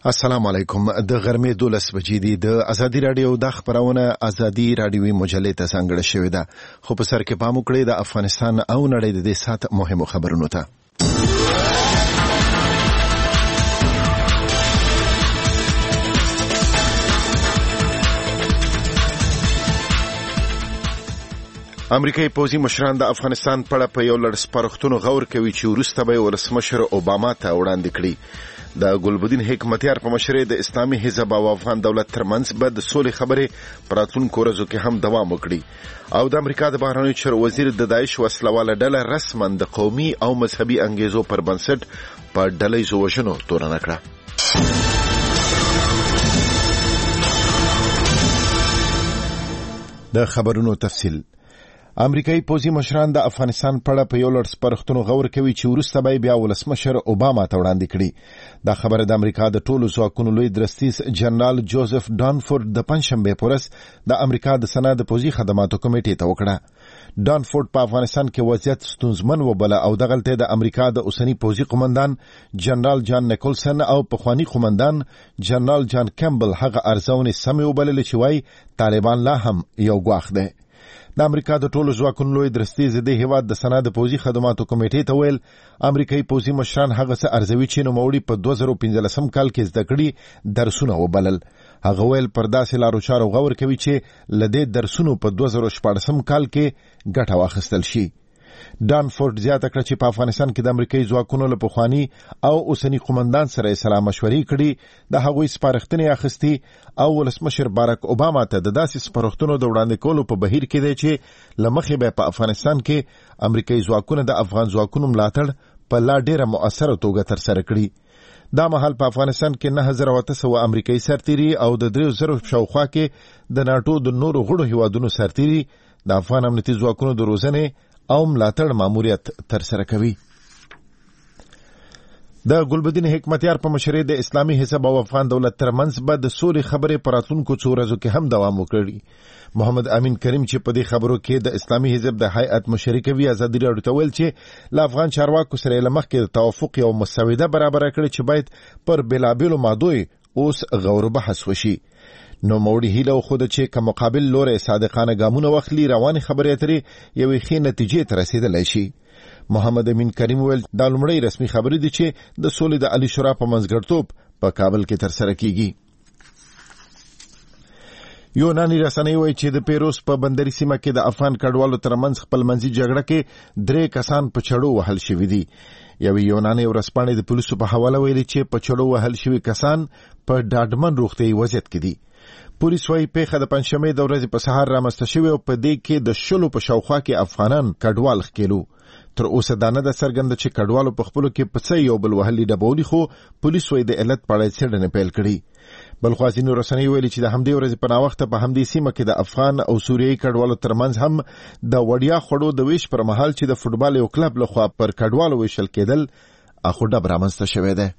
السلام علیکم. د غرمې 12 بجې دي. د ازادي رادیو د خبرونه ازادي رادیوي مجلې ته څنګه شوې ده. خو په سر کې پام وکړئ د افغانستان او نړۍ د دې سات مهمو خبرونو ته. امریکایي پوځي مشران د افغانستان په اړه په یو لړ سپارښتنو غور کوي چې وروسته به ولسمشر اوباما ته وړاندې کړي. د ګلبدین حکمتیار په مشرۍ د اسلامي حزب او افغان دولت ترمنځ به د سولې خبرې په راتلونکو ورځو کې هم دوام وکړي. او د امریکا د بهرنیو چارو وزیر د داعش وسلواله ډله رسما د قومي او مذهبي انګیزو پر بنسټ په ډلهییزو وژنو تورنه کړه. د خبرونو تفصیل. امریکایي پوځي مشران د افغانستان په اړه په یو لړ سپارښتنو غور کوي چې وروسته به بیا ولسمشر اوباما ته وړاندې کړي. دا خبره د امریکا د ټولو ځواکونو لوی درستیز جنرال جوزف ډانفورد د پنځشنبې په ورځ د امریکا د سنا د پوځي خدماتو کمیټې ته وکړه. ډانفورد په افغانستان کې وضعیت ستونزمن وبله او دغلته د امریکا د اوسنی پوځي قومندان جنرال جان نیکولسن او پخوانی قومندان جنرال جان کیمبل هغه ارزونې سمې وبللې چې وایي طالبان لا هم یو ګواښ دی. د امریکا د ټولو ځواکونو لوی درستیز د هیواد د سنا د پوځي خدماتو کمیټې ته ویل امریکایي پوځي مشران هغه څه ارزوي چې نوموړي په 2015 کال کې زده کړي درسونه وبلل. هغه ویل پر داسې لارو چارو غور کوي چې لدې درسونو په 2014 کال کې ګټه واخیستل شي. ډانفورد زیاته کړه چې په افغانستان کې د امریکایي ځواکونو له پخوانی او اوسنی قومندان سره سلا مشورې کړي، د هغوی سپارښتنې اخیستي او ولسمشر باراک اوباما ته د داسې سپارښتنو د وړاندې کولو په بهیر کې دی چې له مخې به په افغانستان کې امریکایي ځواکونه د افغان ځواکونو ملاتړ په لا ډیره مؤثره توګه ترسره کړي. دا مهال په افغانستان کې 9800 امریکایي سرتیري او د 3000 شاوخوا کې د ناتو د نورو غړو هیوادونو سرتیري د افغان امنیتي ځواکونو د روزنې او ملاتړ ماموریت ترسره کوي. د ګلبدین حکمتیار په مشرۍ د اسلامي حزب او افغان دولت ترمنځ به د سولې خبرې په راتلونکو څو ورځو کې هم دوام وکړي. محمد امین کریم چې په دې خبرو کې د اسلامي حزب د هیئت مشري کوي ازادي راډیو ته ویل چې له افغان چارواکو سره له مخکې د توافق یو مسوده برابره کړي چې باید پر بېلابېلو مادو اوس غور بحث وشي. نو موړي هیله خو د چې که مقابل لوري صادقانه ګامونه واخلي روانې خبرې اترې یوې ښې نتیجې ته رسېدلی شي. محمد امین کریم ویل دا لومړی رسمي خبرې دي چې د سولې د عالی شورا په منځګړیتوب په کابل کې ترسره کیږي. یوناني رسنۍ وایي چې د پیروس په بندري سیمه کې د افغان کډوالو ترمنځ خپلمنځي جګړه کې 3 کسان په چړو وهل شوي دي. یوې یوناني ورځپاڼې د پولیسو په حواله ویلي چې په چړو وهل شوي کسان په ډاډمن روغتیايي وضعیت کې دي. پولیس وايي پیښه د پنځشنبې د ورځې په سهار رامنځته شوې او په دې کې د 10 په شاوخوا کې افغانان کډوال ښکېلو. تر اوسه دا نه ده څرګنده چې کډوالو په خپلو کې په څه یو بل وهلي ډبولي، خو پولیس وايي د علت په اړه څېړنې پیل کړي. بل خوا ځینو رسنۍ ویلي چې د همدې ورځې په ناوخته په همدې سیمه کې د افغان او سوریایي کډوالو ترمنځ هم د وړیا خوړو د ویش پر مهال چې د فوټبال یو کلب لخوا پر کډوالو ویشل کېدل اخو ډب رامنځته شوی دی.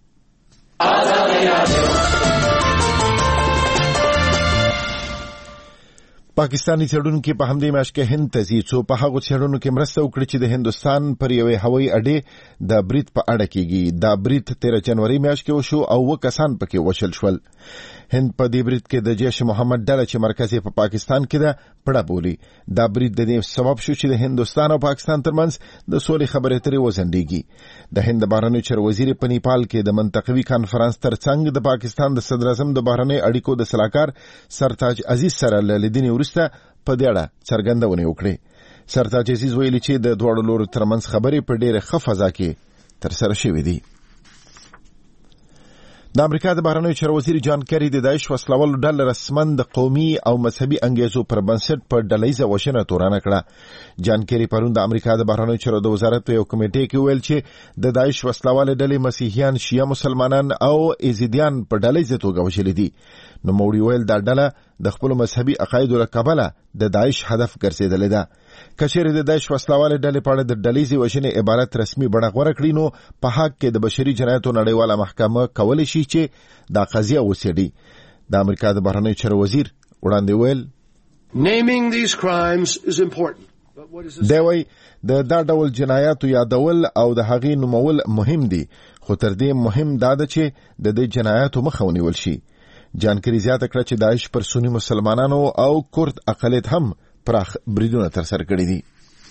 پاکستانی څېړونکي په همدې میاشت کې هند ته ځي څو په هغو څېړنو کې مرسته وکړي چې د هندوستان پر یوې هوایي اډې د برید په اړه کېږي. دا برید 13 جنوري میاشت کې وشو او 2 کسان پکې وشل شول. هند په دې برید کې د جیش محمد ډله چې مرکز یې په پاکستان کې ده پړه بولي. دا برید د دې سبب شو چې د هندوستان او پاکستان ترمنځ د سولې خبرې اترې وځنډېږي. د هند بهرنیو چارو وزیر په نیپال کې د منطقوي کانفرنس ترڅنګ د پاکستان د صدر اعظم د بهرنیو اړیکو د سلاکار سرتاج عزیز سره لیدنې وروسته په دې اړه څرګندونه وکړه. سرتاج عزیز ویلي چې د دوه لورو ترمنځ خبرې په ډېره ښه فضا کې ترسره شوې دي. د امریکا د بهرنیو چارو وزیر جان کری د داعش وسلوالو ډله رسما د قومي او مذهبي انګیزو پر بنسټ په ډلهییزه وژنه تورنه کړه. جان کری پرون د امریکا د بهرنیو چارو د وزارت په یو کمیټې کې ویل چې د داعش وسلوالې ډلې مسیحیان، شیعه مسلمانان او ایزیدیان په ډلهییزه توګه وژلي دي. نو موړي ویل دا ډله د خپل مذهبي عقایدو له کبله د داعش هدف ګرځېدلې ده. کچېرې د داعش وسلوالې ډلې په اړه د ډلهییزې وژنې عبارت رسمي بڼه غوره کړي نو په حق کې د بشري جنایاتو نړیواله محکمه کولی شي چې دا قضیه وڅېړي. د امریکا د بهرنیو چارو وزیر وړاندې ویل Naming these crimes is important. دی وایي د دا ډول جنایاتو یادول او د هغې نومول مهم دي، خو تر دې مهم دا ده چې د دې جنایاتو مخه ونیول شي. جانکری زیاته کړه چې داعش پر سنی مسلمانانو او کورد اقلیت هم پراخ بریدونه ترسره کړي دي.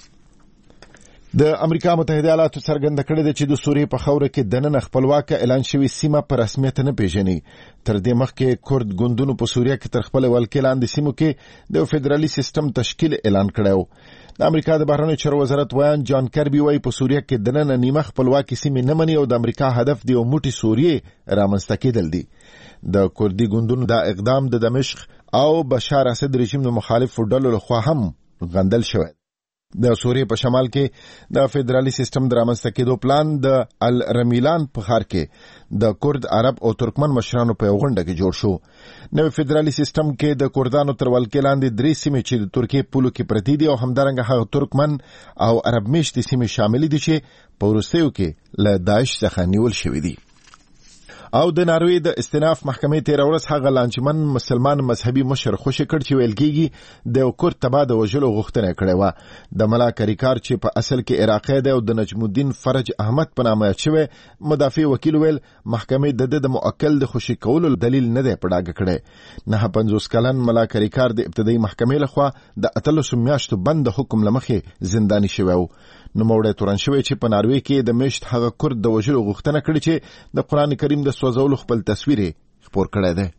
د امریکا متحده ایالاتو څرګنده کړې ده چې د سوریې په خاوره کې دننه خپلواکه اعلان شوی سیمه په رسمیت نه پیژني. تر دې مخکې کورد ګوندونو په سوریه کې تر خپل ولکې لاندې سیمو کې د فدرالي سیستم تشکیل اعلان کړی. د امریکا د بهرنیو چارو وزارت ویان جان کربي وایي په سوریه کې دننه نیمه خپلواکي سیمې نه مني او د امریکا هدف د یو موټی سوریې رامنځته کېدل دي. د کوردي ګوندونو دا اقدام د دمشق او بشار اسد رژیم د مخالفو ډلو لخوا هم غندل شوی. د سوریې په شمال کې د فدرالي سیستم د رامنځته کېدو پلان د الرمیلان په ښار کې د کورد، عرب او ترکمن مشرانو په یو غونډه کې جوړ شو. نوی فدرالي سیستم کې د کوردانو تر ولکې لاندې 3 سیمې چې د ترکیې پولو کې پرتې دي او همدارنګه هغه ترکمن او عرب میشتې سیمې شامل دي چې په وروستیو کې له داعش څخه نیول شوي دي. او د ناروې د استیناف محکمې تیر ورځ هغه لانجمن مسلمان مذهبي مشر خوشی کړ چې ویل کېږي د کورد تباه د وژلو غوښتنه کړې وه. د ملا کریکار چې په اصل کې عراقي دی او د نجم الدین فرج احمد په نامه یاد شوی مدافع وکیل ویل محکمې د موکل د خوشی کولو دلیل نه دی په ډاګه کړی. 59 کلن ملا کریکار د ابتدایي محکمې لخوا د 18 میاشتو بند حکم لمخې زنداني شوی و. نو موړی تورن شوی چې په ناروې کې د میشت هغه کورد د وژلو غوښتنه کړې چې د قرآن کریم د سوځولو خپل تصویر خپور کړی دی.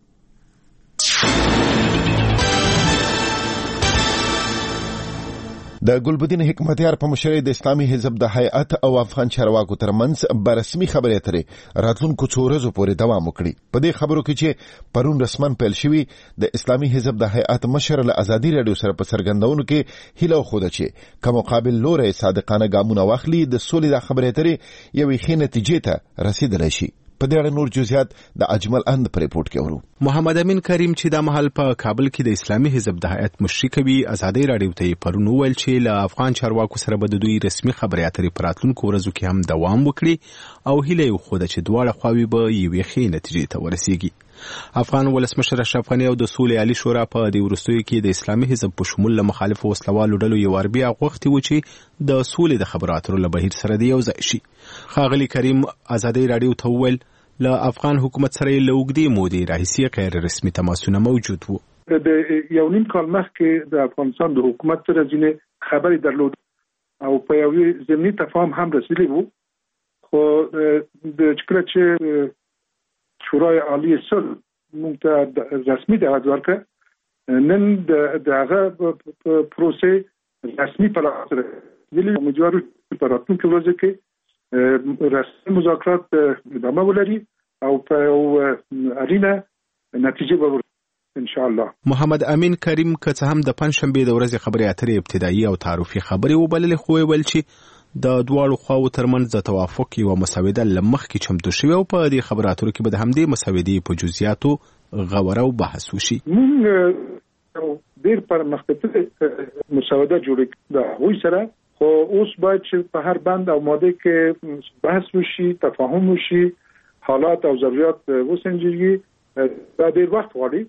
د ګلبدین حکمتیار په مشرۍ د اسلامي حزب د هیئت او افغان چارواکو ترمنځ برسمي خبرې اترې راتلونکو څو ورځو پورې دوام وکړي. په دې خبرو کې چې پرون رسمن پیل شوي د اسلامي حزب د هیئت مشر له ازادي راډیو سره په څرګندونو کې هیله وښوده چې که مقابل لوری صادقانه ګامونه واخلي د سولې د خبرې اترې یوې ښې نتیجې ته رسیدلی شي. په دې اړه نور جزئیات د اجمل اند پر ریپورت کې ورو. محمد امین کریم چې د محل په کابل کې د اسلامي حزب د هیئت مشري کوي ازادي راډیو ته پرون ویل چې له افغان چارواکو سره به د دوی رسمي خبرې اترې په راتلونکو ورځو کې هم دوام وکړي او هیله یې وښوده چې دواړه خواوې به یوې ښې نتیجې ته ورسیږي. افغان ولسمشر اشرف غني او د سولې عالی شورا په دې وروستیو کې د اسلامي حزب په شمول له مخالفو وسلوالو ډلو یو ور بیا غوښتي و چې د سولې د خبرو اترو له بهیر سره دی یو ځای شي. ښاغلي کریم ازادي راډیو ته وویل له افغان حکومت سره له اوږدې مودې راهیسې غیر رسمي تماسونه موجود وو. د یو نیم کال مخکې د افغانستان د حکومت سره ځینې خبرې درلود او په یوې ضمني تفاهم هم رسیدلی وو، خو د کله چې شورای عالی صلح موږ ته رسمي دعوت ورکړه، نن د هغه پروسې رسمي په لاس راغلي. امیدوارو په راتلونکو ورځو کې رسمي مذاکرات ادامه ولري او په اړینه نتیجه به ان شاء الله. محمد امین کریم که څه هم د پنځشنبې د ورځې خبرې اترې ابتدایي او تعارفي خبرې وبللې، خو ویل چې د دواړو خواو ترمنځ د توافق یوه مسوده له مخکې چمتو شوې او په دې خبرو اترو کې به د همدې مسودې په جزئیاتو غور او بحث وشي. موږ ډېر پرمختللې مسوده جوړه ده هغوی سره، خو اوس باید چې په هر بند او ماده کې بحث وشي، تفاهم وشي، حالات او ضرورت وسنجيږي. دا ډېر وخت غواړي.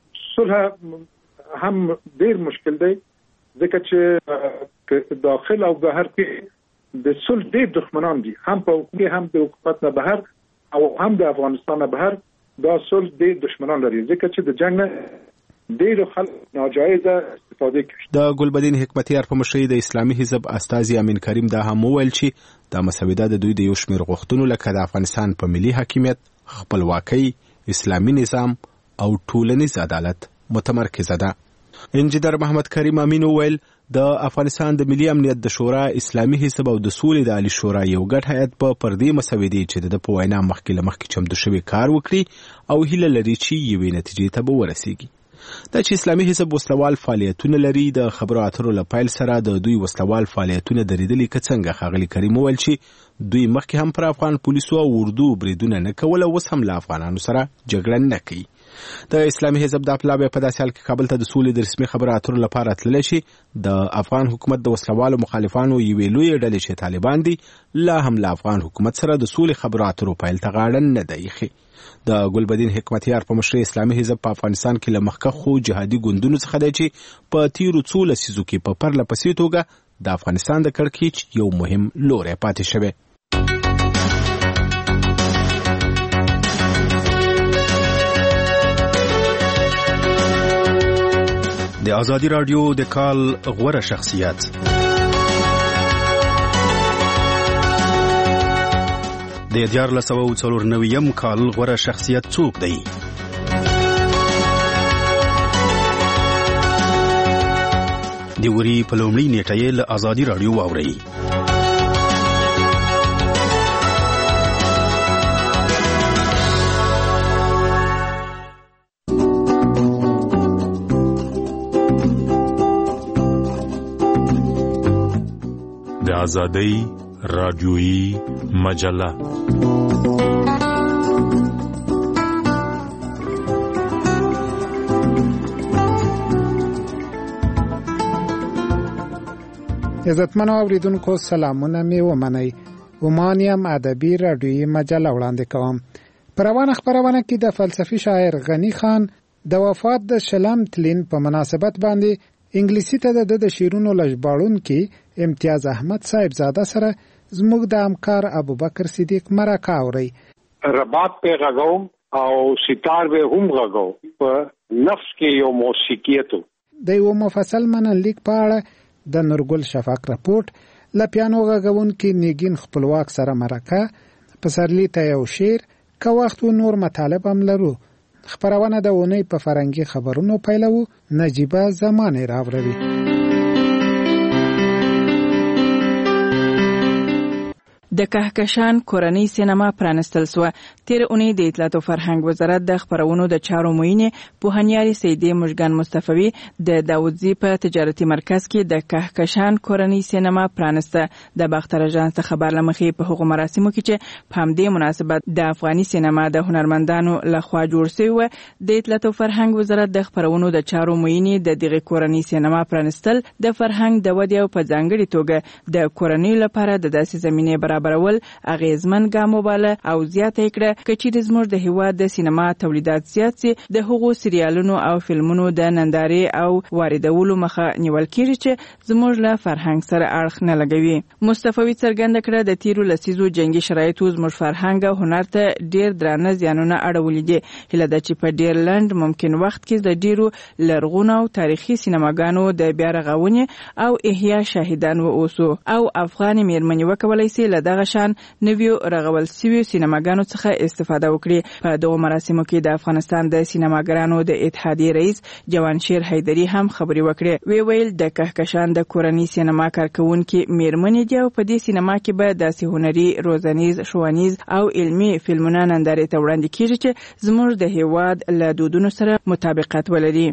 صلح هم ډېر مشکل دی ځکه چې داخل او بهر کې د صلح ډېر دښمنان دي، هم په حکومت هم د حکومت نه بهر او هم د افغانستان نه بهر. دا صلح ډېر دښمنان لري ځکه چې د جنگ نه ډېر خلک ناجایزه استفاده کوي. د ګلبدین حکمتیار په مشرۍ د اسلامي حزب استازي امین کریم دا هم وویل چې د مسوده د دوی د یو شمېر غوښتنو لکه د افغانستان په ملي حاکمیت، خپلواکۍ، اسلامي نظام او ټولنیز عدالت متمرکزه ده. انجینر محمد کریم امین وویل د افغانستان د ملي امنیت د شورا، اسلامي حزب او د سولې د عالی شورا یو ګډ هیئت په پردې مسودې چې د په وینا مخکې له مخکې چمتو شوی کار وکړي او هیله لري چې یوې نتیجې ته به ورسیږي. دا چې اسلامي حزب وسلوال فعالیتونه لري، د خبرو اترو له پیل سره د دوی وسلوال فعالیتونه درېدلي که څنګه. ښاغلي کریم وویل چې دوی مخکې هم پر افغان پولیسو او اردو بریدونه نه کول او اوس هم له افغانانو سره جګړه نه کوي. د اسلامي حزب د پلاوی په داسې حال کې کابل ته د سولې د رسمي خبرو اترو لپاره تللی شي. د افغان حکومت د وسلوالو مخالفانو یوې لویې ډلې چې طالبان دي لا هم له افغان حکومت سره د سولې خبرو اترو پیل ته غاړه نه دی ایښې. د ګلبدین حکمتیار په مشرۍ اسلامي حزب په افغانستان کې له مخکښو جهادي ګوندونو څخه دی چې په تیرو څو لسیزو کې په پرله پسې توګه د افغانستان د کړکېچ یو مهم لوری پاتې شوی. د ازادي راډیو د کال غوره شخصیت. د 1494 کال غوره شخصیت څوک دی؟ د وري په لومړۍ نیټه یې له ازادي راډیو واورئ. د ازادۍ راډیویی مجله. عزتمنو اوریدونکو سلامونه می ومنئ. ومانیم ادبی راډیویی مجله وړاندې کوم. په روانه خبرونه کې د فلسفي شاعر غنی خان د وفات د شلم تلین په مناسبت باندې انګلیسي ته د شیرونو لژباړون کې امتیاز احمد صاحب زاده سره زموږ د همکار ابوبکر صدیق مرکه اوري. رباب په غږو او ستار به هم غږو په نفس کې یو موسیقیت د یو مفصل منلیک په اړه د نورګل شفاق رپورت لپیانو غږون کې نیګین خپلواک سره مرکه پسرلی ته یو شعر که وخت و نور مطالب هم لرو. خبرونه د اونۍ په فرنګي خبرونو پیلو نجیبه زمانه راوړي. د کهکشان کورنۍ سینما پرانستل سو. تیر اونۍ د اطلاعات او فرهنګ وزارت د خبرونو د چارو معین پوهنیاري سیدې مشګن مصطفی د داوودزی په تجارتي مرکز کې د کهکشان کورنۍ سینما پرانسته. د باختر اژانس خبر لمخې په حقوق مراسمو کې چې په همدې مناسبت د افغاني سینما د هنرمندانو لخوا جوړ شوی و. د اطلاعات او فرهنګ وزارت د خبرونو د چارو معین د دغه کورنۍ سینما پرانستل د فرهنګ د ودې او په ځانګړي توګه د کورنۍ لپاره د داسې زمينه برابرول اغیزمن ګام وباله او زیاته کړه چې زموږ د هیواد د سینما تولیدات زیات سي د هغو سریالونو او فلمونو د نندارې او واردولو مخه نیول کیږي چې زموږ له فرهنګ سره اړخ نه لګوي. مصطفی څرګنده کړه د تیرو لسیزو جنگي شرایطو زموږ فرهنګ او هنر ته ډیر درانه زیانونه اړولې دي. هله د چې په ډیر لند ممکن وخت کې د ډیرو لرغونو او تاریخي سینماګانو د بیا رغونې او احیا شاهدان و اوسو او افغان میرمنې وکولای سي له دغه شان نویو رغول سوي سینماګانو څخه استفاده وکړي. په دغه مراسمو کې د افغانستان د سینماګرانو د اتحادیې رئیس جوانشیر حیدری هم خبري وکړي. ویل د کهکشان د کورنۍ سینما کارکونکو میرمنې دی او په دې سینما کې به د هنري روزنیز ښوونیز او علمي فلمونه نندارې ته وړاندې کیږي چې زموږ د هیواد له دودونو سره مطابقت ولري.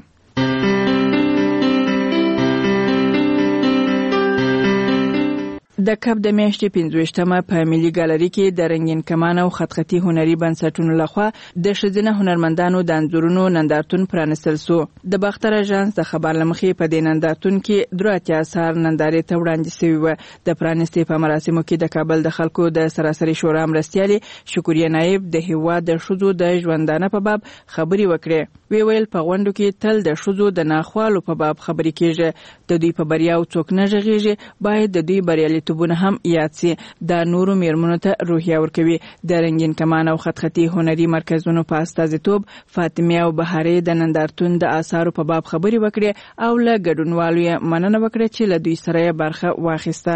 د کب د میاشتې 25مه په ملي ګالري کې د رنگین کمان او خطخطي هنري بنسټونو لخوا د ښځینه هنرمندانو د انځورونو نندارتون پرانستل سو. د باختر اژانس د خبر لمخې په دې نندارتون کې درواتیا اثار نندارې ته وړاندې شوی و. د پرانستې په مراسمو کې د کابل د خلکو د سراسري شورا مرستیالي شکریه نایب د هیواد د ښځو د ژوندانه په باب خبري وکړي. ویل په غونډو کې تل د ښځو د ناخوالو په باب خبري کیږي. د دوی په بریاو څوک نه ژغېږي، باید د دوی بریالیتوبونه هم یاد سي. د نورو میرمنو ته روحیه ورکوي. د رنگین کمان او خطخطي هنري مرکزونو په استازیتوب فاطمه او بهاري د نندارتون د آثارو په باب خبري وکړي او له ګډونوالو مننه وکړه چې له دوی سره برخه واخیسته.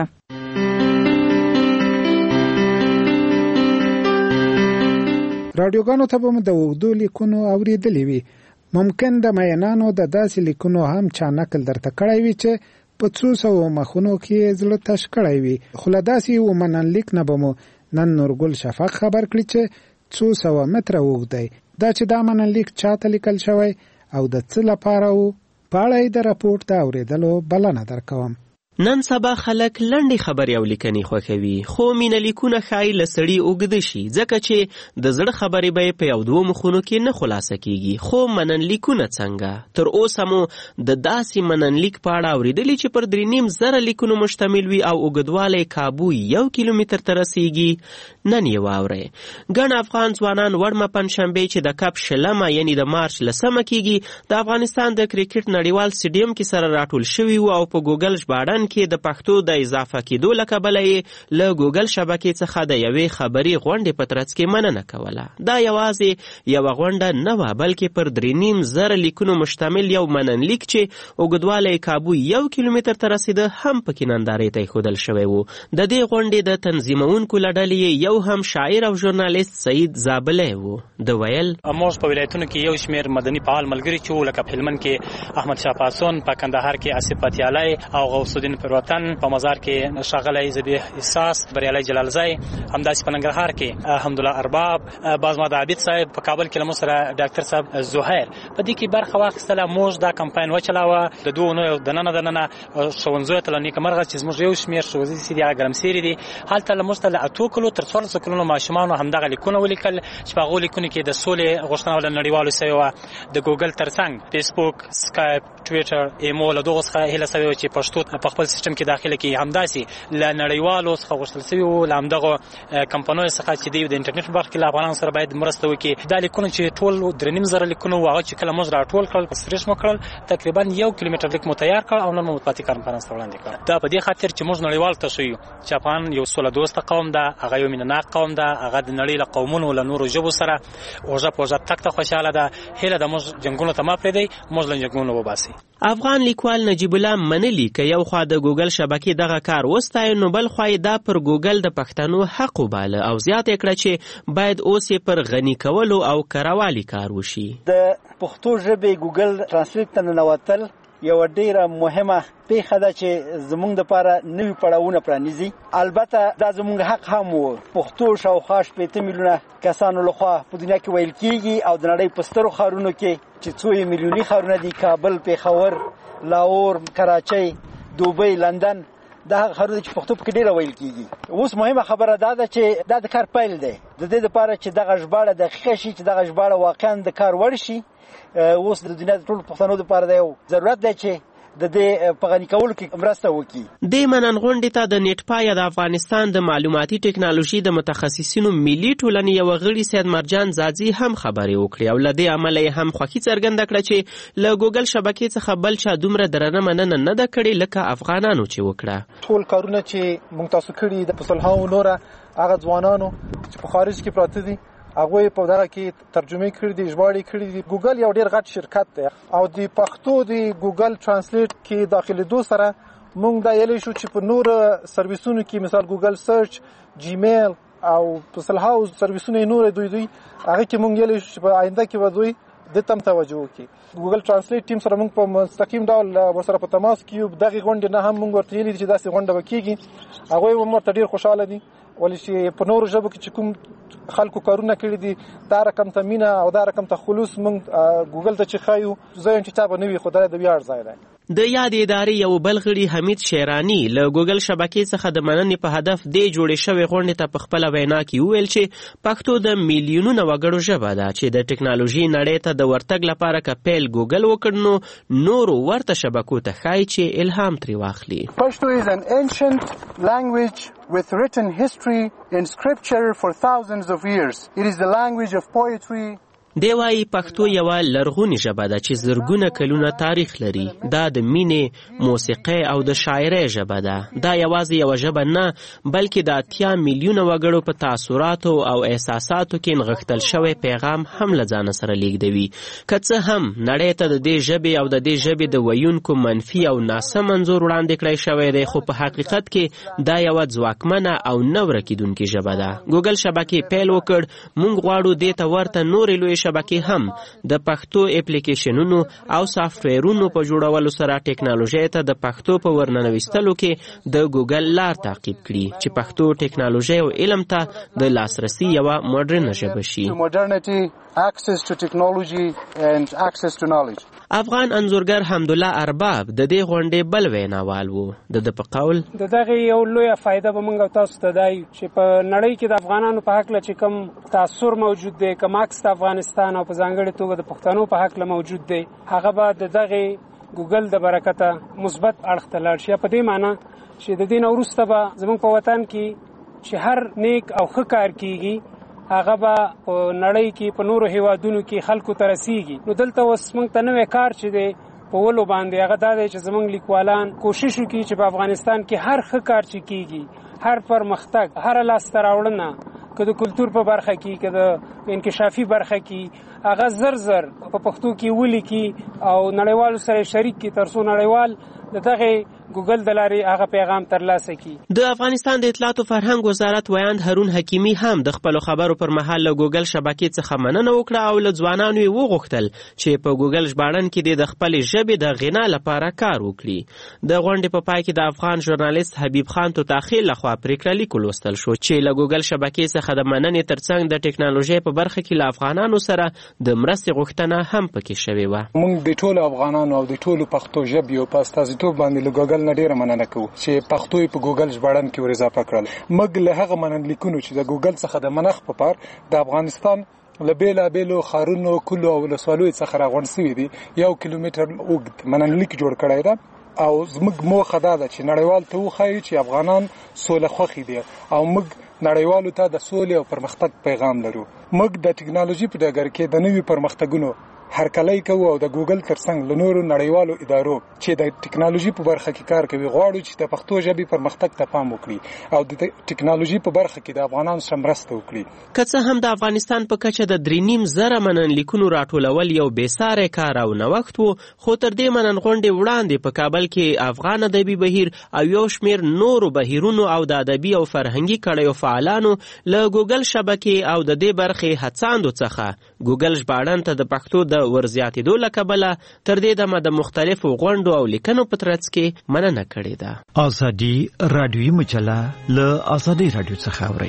رادیوګانو ته به د وګړو لیکونو اوریدلې وي. ممکن د مینانو د داسې لیکونو هم چا نقل درته کړی وي چې په 200 مخونو کې زړه تش کړی وي. خو له داسې ومنن لیک نه به مو نن نورګل شفاق خبر کړي چې 200 متره اوږد دی. دا چې دا منن لیک چاته لیکل شوی او د څه لپاره و په اړه د راپورټ د اوریدلو بلنه درکوم. نن سبا خلک لنډې خبرې او لیکنې خوښوي، خو مینه لیکونه ښایي له سړي اوږده شي ځکه چې د زړه خبرې به په یو دوه مخونو کې نه خلاصه کیږي. خو مننلیکونه څنګه؟ تر اوسه مو د داسې مننلیک په اړه اورېدلي چې پر 3.5 لیکونو مشتمل وي او اوږدوالی کابو 1 کیلومتر ته رسیږي؟ نن یې واورئ. ګڼ افغان ځوانان وړمه پنجشنبې چې د کپ شلمه یعنی د مارچ 10 کېږي د افغانستان د کرکټ نړیوال سټیډیم کې سره راټول شوي وو او په ګوګل ژباړن افغانستان کې د پښتو د اضافه کېدو له کبله یې له ګوګل شبکې څخه د یوې خبري غونډې په ترڅ کې مننه کوله. دا یوازې یوه غونډه نه وه بلکې پر 3.5 لیکونو مشتمل یو مننلیک چې اوږدوالی کابو 1 کیلومتر ته رسیده هم پکې نندارې ته ایښودل شوی و. د دې غونډې د تنظیمونکو له ډلې یو هم شاعر او ژورنالیست سعید زابلی و. د ویل موږ په ولایتونو کې یو شمېر مدني فعال ملګري چې لکه په هلمند کې احمد شاه پاسون، په کندهار کې آصف پتیالی او غوث الدین پروتن، په مزار کې ښاغلی ذبیح احساس، بریالی جلالزی، همداسې په ننګرهار کې حمدالله ارباب، بازماد عابد صاحب، په کابل کې له موږ سره ډاکټر صاحب زهیر په دې کې برخه واخیستله. موږ دا کمپاین وچلاوه د 2 اونیو دننه ښوونځیو ته له نیکمرغه چې زموږ یو شمېر ښوونځي چې دي هغه ګرمسېرې دي، هلته له موږ ته له 8 کلو تر 14 کلونو ماشومانو همدغه لیکونه ولیکل چې په هغو لیکونو کې د سولې غوښتنه له نړیوالو سوې وه. د ګوګل ترڅنګ فیسبوک، سکایپ، ټویټر، ایمو له دغو څخه هیله سوې وه چې پښتو په خپل سیسټم کې داخله کړي. همداسې له نړیوالو څخه غوښتل سوي وو له همدغو کمپنیو څخه چې دوی د انټرنیټ په برخه کې له افغانانو سره باید مرسته وکړي. دا لیکونه چې ټول 3.5 لیکونه وو هغه چې کله موږ راټول کړل، پسریش مو کړل، تقریبا 1 کیلومتر لیک مو تیار کړ او نن مو مطبوعاتي کنفرانس ته وړاندې کړ. دا په دې خاطر چې موږ نړیوالو ته ښیو چې افغان یو سوله دوسته قوم ده، هغه یو مینهناک قوم ده، هغه د نړۍ له قومونو له نورو ژبو سره اوږه په اوږه تک ته خوشحاله ده. هیله ده موږ جنګونو ته ما پرېږدئ، موږ له جنګونو وباسئ. افغان لیکوال نجیب الله منلي که یو خوا د ګوګل شبکې دغه کار وستایي، نو بل خوا یې دا پر ګوګل د پښتنو حق وباله او زیاته یې کړه چې باید اوس یې پر غني کولو او کروالي کار وشي. د پښتو ژبې ګوګل ترانسلیټ ته ننوتل یو ډیره مهمه پیښه ده چې زمونږ دپاره نوي پړاوونه پرانیزي. البته دا زمونږ حق هم و. پښتو شاوخوا 8 میلیونه کسانو لخوا په دنیا کې ویل کیږي او د نړۍ په سترو ښارونو کې چې څو میلیوني ښارونه دي، کابل، پیښور، لاهور، کراچۍ، دوبۍ، لندن، دا هغه ښارونه چې پښتو پکې ډېره ویل کیږي. اوس مهمه خبره دا ده چې دا د کار پیل دی. د دې دپاره چې دغه ژباړه دقیقه شي، چې دغه ژباړه واقعا د کار وړ شي، اوس د دنیا د ټولو پښتنو دپاره یو ضرورت دی چې د دې په غني کولو کې مرسته وکړي. دې منن غونډې ته د نیټ پایه د افغانستان د معلوماتي ټکنالوژي د متخصصینو ملي ټولنې یوه غړي سید مرجان زاځي هم خبرې وکړې او له دې امله یې هم خوښي څرګنده کړه چې له ګوګل شبکې څخه بل چا دومره درنه مننه نه ده کړې لکه افغانانو چې وکړه. ټول کارونه چې موږ تاسو کړي د پسلهاو نوره هغه ځوانانو چې په خارج کې پراته دي، هغه په دغه کې ترجمه کړې دي، ژباړې کړې دي. ګوګل یو ډیر غټ شرکت دی او د پښتو د ګوګل ترانسلیټ کې داخلي دو سره موږ دا یلی شو چې په نور سرویسونو کې مثال ګوګل سرچ، جیمیل او پسلهاو سرویسونه نور دوی هغه کې موږ یلی شو چې په آینده کې به دوی د تم توجه وکړي. ګوګل ترانسلیټ ټیم سره موږ په مستقیم ډول ورسره په تماس کې دغه غونډه نه هم موږ ورته ویلي چې داسې غونډه وکړي. هغه هم ورته ډیر خوشاله دي ولې چې په نورو ژبو کې چې کوم خلکو کارونه کړي دي، دا رقم ته مینه او دا رقم ته خلوص موږ ګوګل ته چې ښایو، زه چې چا به نه وي خو دا د ویاړ ځای دی. د یادې ادارې یو بل غړي حمید شیراني له ګوګل شبکې څخه د مننې په هدف دې جوړې شوې غونډې ته په خپله وینا کې وویل چې پښتو د میلیونونو وګړو ژبه ده چې د ټکنالوژي نړۍ ته د ورتګ لپاره که پیل ګوګل وکړ نو نورو ورته شبکو ته ښایي چې الهام ترې واخلي. Pashto is an ancient language with written history in scripture for thousands of years. It is the language of poetry. دی وایي پښتو یوه لرغونې ژبه ده چې زرګونه کلونه تاریخ لري. دا د مینې، موسیقۍ او د شاعرۍ ژبه ده. دا یوازې یوه ژبه نه بلکې د 80 میلیونه وګړو په تاثراتو او احساساتو کې نغښتل شوی پیغام هم له ځانه سره لیږدوي. که څه هم نړۍ ته د دې ژبې او د دې ژبې د ویونکو منفي او ناسم انځور وړاندې کړی شوی دی، خو په حقیقت کې دا یوه ځواکمنه او نه ورکېدونکې ژبه ده. ګوګل شبکې پیل وکړ، موږ غواړو دې ته ورته نورې لویې شبکې هم د پښتو اپلیکیشنونو او سافټویرونو په جوړولو سره ټکنالوژۍ ته د پښتو په ورننویستلو کې د ګوګل لار تعقیب کړي چې پښتو ټکنالوژۍ او علم ته د لاسرسي یوه مډرنه ژبه شي. افغان انځورګر حمدالله ارباب د دې غونډې بل ویناوال و. د په قول د دغه یو لویه فایده به موږ تاسو ته دی چې په نړۍ کې د افغانانو په حق چې کوم تاثر موجود دی، کوم عکس د افغانستان او په ځانګړې توګه د پښتنو په حق موجود دی، هغه به د دغه ګوګل د برکته مثبت اړخ ته لاړ شي. په دې معنی چې د دې نه وروسته به زموږ په وطن کې چې هر نیک او ښه کار کیږي هغه به په نړۍ کې په نورو هیوادونو کې خلکو ته رسیږي. نو دلته اوس موږ ته نوی کار چې دی په ولو باندې هغه دا دی چې زمونږ لیکوالان کوشش وکړي چې په افغانستان کې هر ښه کار چې کیږي، هر پرمختګ، هر لاسته راوړنه، که د کلتور په برخه کې، که د انکشافي برخه کې، هغه زر په پښتو کې ولیکي او نړیوالو سره شریک کړي تر څو نړیوال دغه ګوګل د لارې هغه پیغام ترلاسه کړي. د افغانستان د اطلاعات او فرهنګ وزارت ویاند هارون حکیمی هم د خپل خبرو پر مهال له ګوګل شبکې څخه مننه وکړه او له ځوانانو یې وغوښتل چې په ګوګل ژباړن کې د خپل ژبې د غنا لپاره کار وکړي. د غونډې په پای کې د افغان ژورنالیست حبیب خان توتاخیل لخوا پریکړه لیک ولوستل شو چې له ګوګل شبکې څخه د مننې ترڅنګ د ټکنالوژي په برخه کې له افغانانو سره د مرستې غوښتنه هم پکې شوې وه. موږ د ټولو افغانانو او د ټولو پښتو ژبې په استازیتوب باندې له ګوګل نه ډیره مننه کوو چې پښتو په ګوګل ژباړن کې ور اضافه کړل. موږ له هغه مننلیکونو چې د ګوګل څخه د منخ په پار د افغانستان له بیلابیلو ښارونو، کلو او ولسوالیو څخه راغونډ شوي دي 1 کیلومتر اوږد مننلیک جوړ کړی ده او زموږ موخه دا ده چې نړیوال ته وښایو چې افغانان سوله خوښي دي او موږ نړیوالو ته د سولې او پرمختګ پیغام لرو. موږ د ټکنالوژي په ډګر کې د نوي پرمختګونو هرکلی کوو او د ګوګل ترڅنګ له نورو نړیوالو ادارو چې د ټکنالوژي په برخه کې کار کوي غواړو چې د پښتو ژبې پرمختګ ته پام وکړي او د ټکنالوژي په برخه کې د افغانانو سره مرسته وکړي. که څه هم د افغانستان په کچه د 3.5 مننلیکونو راټولول یو بېساری کار او نوښت و، خو تر دې منن غونډې وړاندې په کابل کې افغان ادبي بهیر او یو شمېر نورو بهیرونو او د ادبي او فرهنګي کړیو فعالانو له ګوګل شبکې او د دې برخې هڅاندو څخه ګوګل ژباړن ته د پښتو د ورزیاتېدو له کبله تر دې دمه د مختلفو غونډو او لیکنو په ترڅ کې مننه کړې ده. ازادي رادیوي مجله له ازادي رادیو څخه اوري.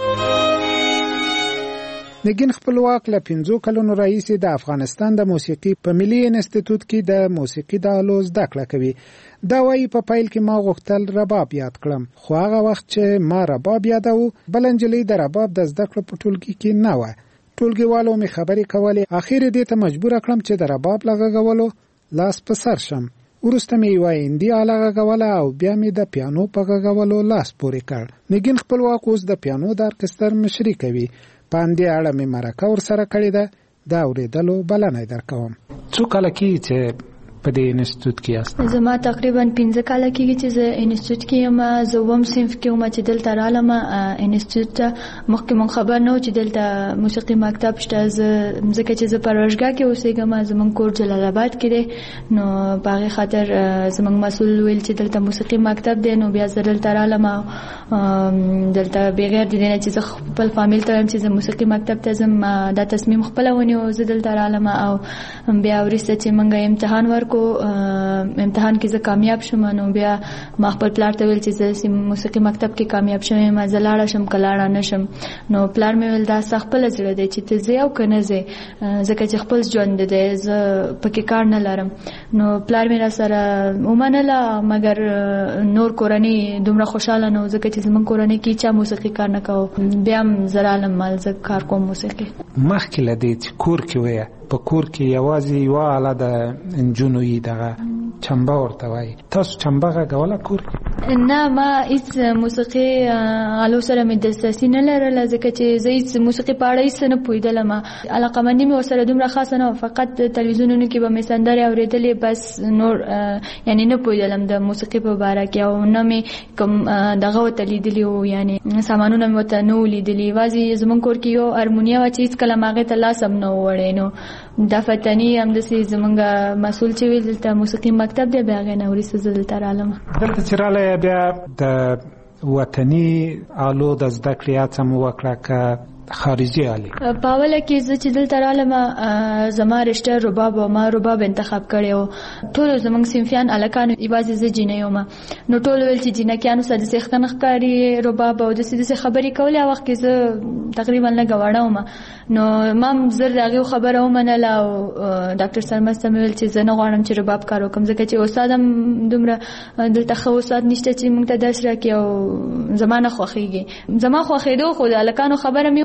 نگین خپلواک له 5 کلونو راهیسې د افغانستان د موسیقي په ملي انسټیټیوټ کې د موسیقي د آلو زده کړه کوي. دا وایي په پیل کې ما غوښتل رباب یاد کړم، خو هغه وخت چې ما رباب یادو بل نجلۍ د رباب د زده کړو په ټولګي کې نه وه. ټولګیوالو می خبرې کولې، اخر دې ته مجبور کړم چې د رباب لغږولو لاس په سر شم. وروسته می یوه هندي آله غږوله او بیا می د پیانو په غږولو لاس پورې کړ. نگین خپلواک اوس د پیانو د ارکستر مشري کوي. په همدې اړه می مرکه ورسره کړې ده، د اورېدلو بلنه درکوم. څو کاله کېږي چې په دې انسټیټیوټ کې یاست؟ زما تقریبا 15 کاله کېږي چې زه انسټیټیوټ کې یم. زه اووم صنف کې وم چې دلته رالم انسټیټیوټ ته. مخکې مونږ خبر نه و چې دلته موسیقي مکتب شته. ځکه چې زه پروژګاه کې اوسېږم، زمونږ کور جلال آباد کې دی، نو په هغې خاطر زمونږ مسؤل ویل چې دلته موسیقي مکتب دی. نو بیا زه دلته رالم او دلته بغیر د دې نه چې زه خپل فامیل ته وایم چې زه موسیقي مکتب ته ځم، دا تصمیم خپله ونیو زه دلته رالم. او بیا وروسته چې مونږ امتحان ورکړو، امتحان کې زه کامیاب شوم، نو بیا ما خپل پلار ته ویل چې زه موسیقي مکتب کې کامیاب شوم، ما زه لاړه شم که لاړه نه شم. نو پلار مې ویل دا ستا خپله زړه دی چې ته ځې او که نه ځې، ځکه چې خپل ژوند دی، زه پکې کار نه لرم. نو پلار مې را سره ومنله، مګر نور کورنۍ دومره خوشحاله نه و ځکه چې زموږ کورنۍ کې چا موسیقي کار نه کوو. بیا هم زه رالم مال زه کار کوم موسیقي. مخکې له دې چې کور کې ویه، په کور کې یوازې یوه آله د نجونو یي، دغه چمبه ورته وایي. تاسو چمبه غږوله کور کې؟ نه، ما هیڅ موسیقي آلو سره مې دلچسپي نه لرله، ځکه چې زه هیڅ موسیقي په اړه هیڅ نه پوهېدلم. علاقه‌مندي مې ورسره دومره خاصه نه وه، فقط تلویزیونونو کې به مې سندرې اورېدلې، بس نور یعنې نه پوهېدلم د موسیقي په باره کې، او نه مې کوم دغه ورته لیدلي وو، یعنې سامانونه مې ورته نه وو لیدلي. یوازې زموږ کور کې یو هارمونیه وه چې هېڅکله مې هغې ته لاس هم نه و وړی. نو دا فتني همداسې زموږ مسؤل چې ویل دلته موسیقي مکتب دی، بیا هغې نه وروسته زه دلته رالم. دلته چې رالی بیا د وطني آلو د زده کړې هڅه مو وکړه که خارجي آلې؟ په اوله کې زه چې دلته رالم زما رشته رباب و، ما رباب انتخاب کړی و. ټولو زموږ صنفیان هلکانو، یوازې زه جینۍ وم. نو ټولو ویل چې جینکیانو سره داسې ښه نه ښکاري رباب او داسې خبرې کولې. هغه وخت کې زه تقریبا لږه وړه وم، نو ما هم زر د هغې خبره ومنله او ډاکټر سرمست ته مې ویل چې زه نه غواړم چې رباب کار وکړم، ځکه چې استاد هم دومره دلته ښه استاد نشته چې موږ ته درس راکړي او زما نه خوښېږي. زما خوښېدو، خو د هلکانو خبره مې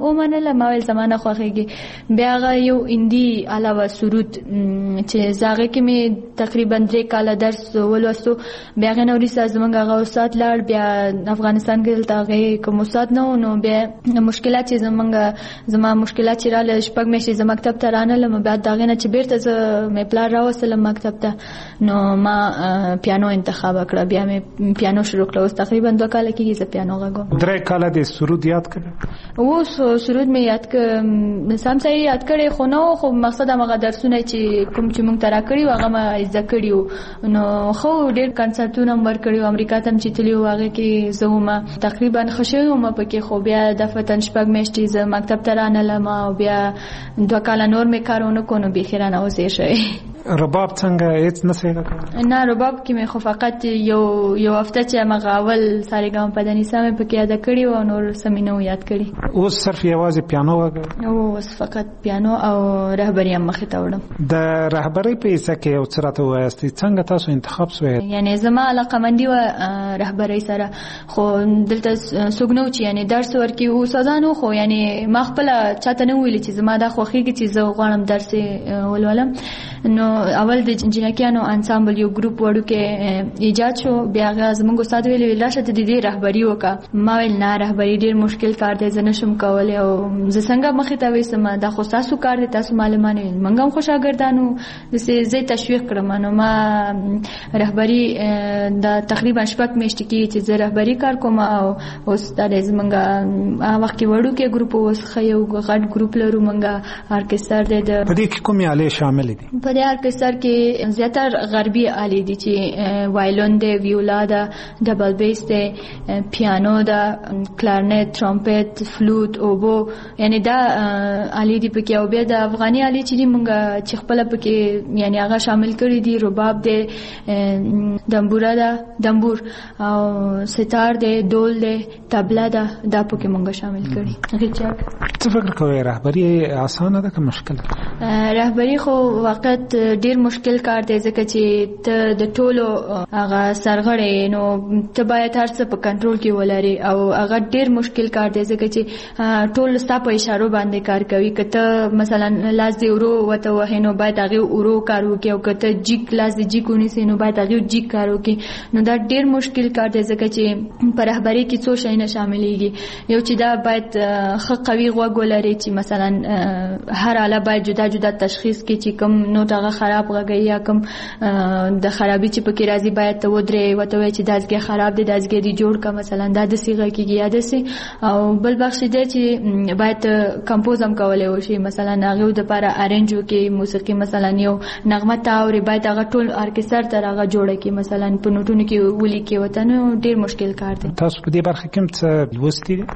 ومنله ما ویل زمانه خوښیږي. بیا هغه یو هندي علاوه سرود چې زاغه کې می تقریبا 3 کاله درس ولوستو. بیا غنه وروسته زمونږ هغه استاد لاړ، بیا افغانستان کې دلته هغه کوم استاد نو بیا مشکلات چې زما مشکلات چې رااله شپږ میاشتې زما مکتب ته رانلم. بیا دغه نه چې بیرته زه مې پلار راوستلم مکتب ته، نو ما پیانو انتخاب کړ. بیا مې پیانو شروع کړ. اوس تقریبا 2 کاله کېږي زه پیانو غږوم. 3 کاله د سرود یاد کړ؟ اوس سرود مې یاد کړ، سم صحیح یاد کړی خو نو، خو مقصد هغه درسونه چې کوم چې مونږ ترا کړی هغه ما زده کړیو. نو خو ډېر کنسرتونه مور کړیو، امریکا ته چې تللیو هغه کې زه هم تقریبا خوشاله وم پکې. خو بیا د فتن شپږ میاشتې زه مکتب ته رانلم او بیا 2 کاله نور مې کارونه کوو. بخیرانه اوسې شوی. رباب څنګه هیڅ نه سوي وکړ؟ نه رباب کې مې خو فقط یو هفته چې مغه اول سارګام په دني سمې پکې یاد کړی او نور سمینو یاد کړی. اوس صرف یوازې پیانو وکړ؟ اوس فقط پیانو او رهبری هم مخې ته وړم. د رهبری په حصہ کې یو څه راته وایاستئ، څنګه تاسو انتخاب شوی؟ یعنی زما علاقمندي و رهبری سره، خو دلته سګنو چې یعنی درس ورکي او استادانو، خو یعنی ما خپل چاته نه ویل چې زما د خوخيږي چې زه غواړم درس ولولم. نو اول د جنکیانو انسامبل یو ګروپ وړو کې ایجاد شو. بیا زموږ استاد ویل راشه ته د دې رهبری وکړه. ما ویل نه، رهبری ډیر مشکل کار دی، زه نشم کولای او زه څنګه مخې ته وېسم، دا خو تاسو کار دی، تاسو معلومانه ویل منګه هم خوشاګردانو زه تشویق کړم. نو ما رهبری د تقریبا 6 میاشتې کې چې زه رهبری کار کوم او اوس د زمونږ وخت کې وړو کې ګروپ اوس خیو غټ ګروپ لرو مونږه ارکستر دی. په دې کې کومې آلې شامل دي؟ په دې ارکستر کې زیاتر غربي آلې دي چې وایلون دی، ویولا ده، ډبل بیس دی، پیانو ده، کلارنټ، ترامپټ، فلوت، اوبو، یعنی دا آلې دي پکې. او بیا د افغاني آلې چې مونږ چې خپل پکې یعنی هغه شامل کړي دي، رباب دی، دمبوره ده، دمبور او ستار دی، ډول دی، تبله ده، دا پکې مونږ شامل کړي. غیچک څه فکر کوئ رهبری اسانه ده که مشکل؟ رهبری خو وخت ډیر مشکل کار دی، ځکه چې ته د ټولو هغه سرغړې نو ته باید هر څه په کنټرول کې ولري او هغه ډیر مشکل کار دی، ځکه چې ټول ستا په اشارو باندې کار کوي. کته مثلا لاس دی ورو وته وه نو باید هغه ورو کار وکړي، او کته جیک لاس دی جیک ونیسي نو باید هغه جیک کار وکړي. نو دا ډیر مشکل کار دی، ځکه چې په رهبری کې څو شي نه شاملېږي. یو چې دا باید ښه قوي غوږ ولري چې مثلا هر حاله باید جدا جدا تشخیص کې چې کوم نوټ هغه خراب غږی یا کوم د خرابي چې پکې راځي باید ته ودرې وته وای چې دازګي خراب دي، دازګي دی جوړ کا مثلا دا د صيغه کې یاد سي. او بل بخش دی چې باید کمپوز هم کولای وشي، مثلا هغه د لپاره ارنجو کې موسیقي مثلا یو نغمه تاوري باید هغه ټول ارکستر تر هغه جوړه کې مثلا په نوټونو کې ولي کې وته نو ډیر مشکل کار دی. تاسو په دې برخه کې څه لوستي دي؟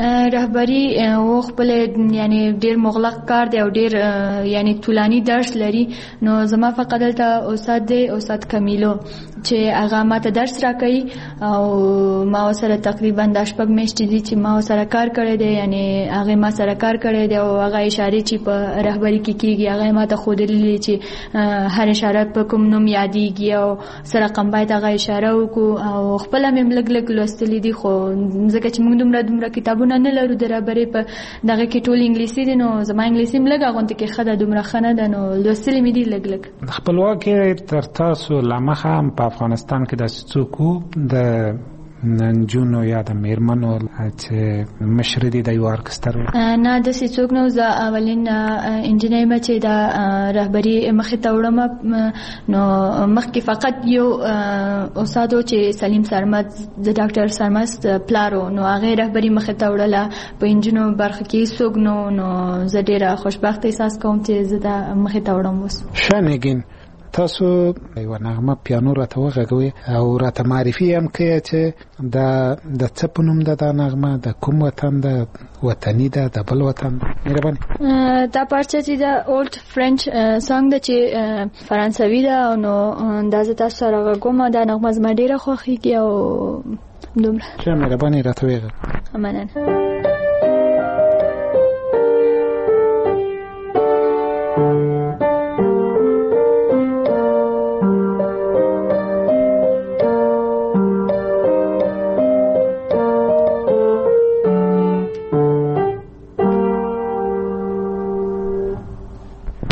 رهبری او خپل یعنی ډیر مغلق کار دی او ډیر یعنی طولانی درس لري. نو زما فقط دلته استاد دی، استاد کمیلو، چې هغه ماته درس راکوي او ما سره تقریبا د 6 میاشتې دي چې ما سره کار کړی دی، یعنی هغه ما سره کار کړی دی او هغه اشاره چې په رهبری کې کیږي هغه ماته خودلې چې هر اشاره په کوم نوم یادېږي او سره رقم باید هغه اشاره وکړو. او خپل مې لګ لګ لوستلې دي، خو ځکه چې موږ دومره کتابونه نه لرو د رهبری په دغه کې ټول انګلیسي دي، نو زما انګلیسي ملګه غونډه کې خده دومره خنه ده، نو لوستلې مې دي لګ لګ. خپلواکي تر تاسو لمخه هم په افغانستان کې د څوک د نجونو یا د میرمنو چې مشر دي د یو ارکستر نه د څوک نو ز اولین انجینر ما چې د رهبری مخې ته وړم. نو مخکې فقط یو استادو چې سلیم سرمد د ډاکټر سرمد پلارو، نو هغه رهبری مخې ته وړله په انجینو برخه کې څوک نو زه ډیره خوشبخت احساس کوم چې زه د مخې ته وړم. اوس شانګین تاسو یو نغمه پیانو راته وغږوي او راته معرفي هم کوي چې د څه په نوم ده دا نغمه، د کوم وطن ده، وطني ده د بل وطن؟ مهرباني. دا پارچه چې د اولډ فرنچ سانګ ده چې فرانسوي ده، نو دا زه تاسو سره غږوم. دا نغمه زما ډیره خوښیږي او دومره. ښه مهرباني راته وغږوئ. مننه.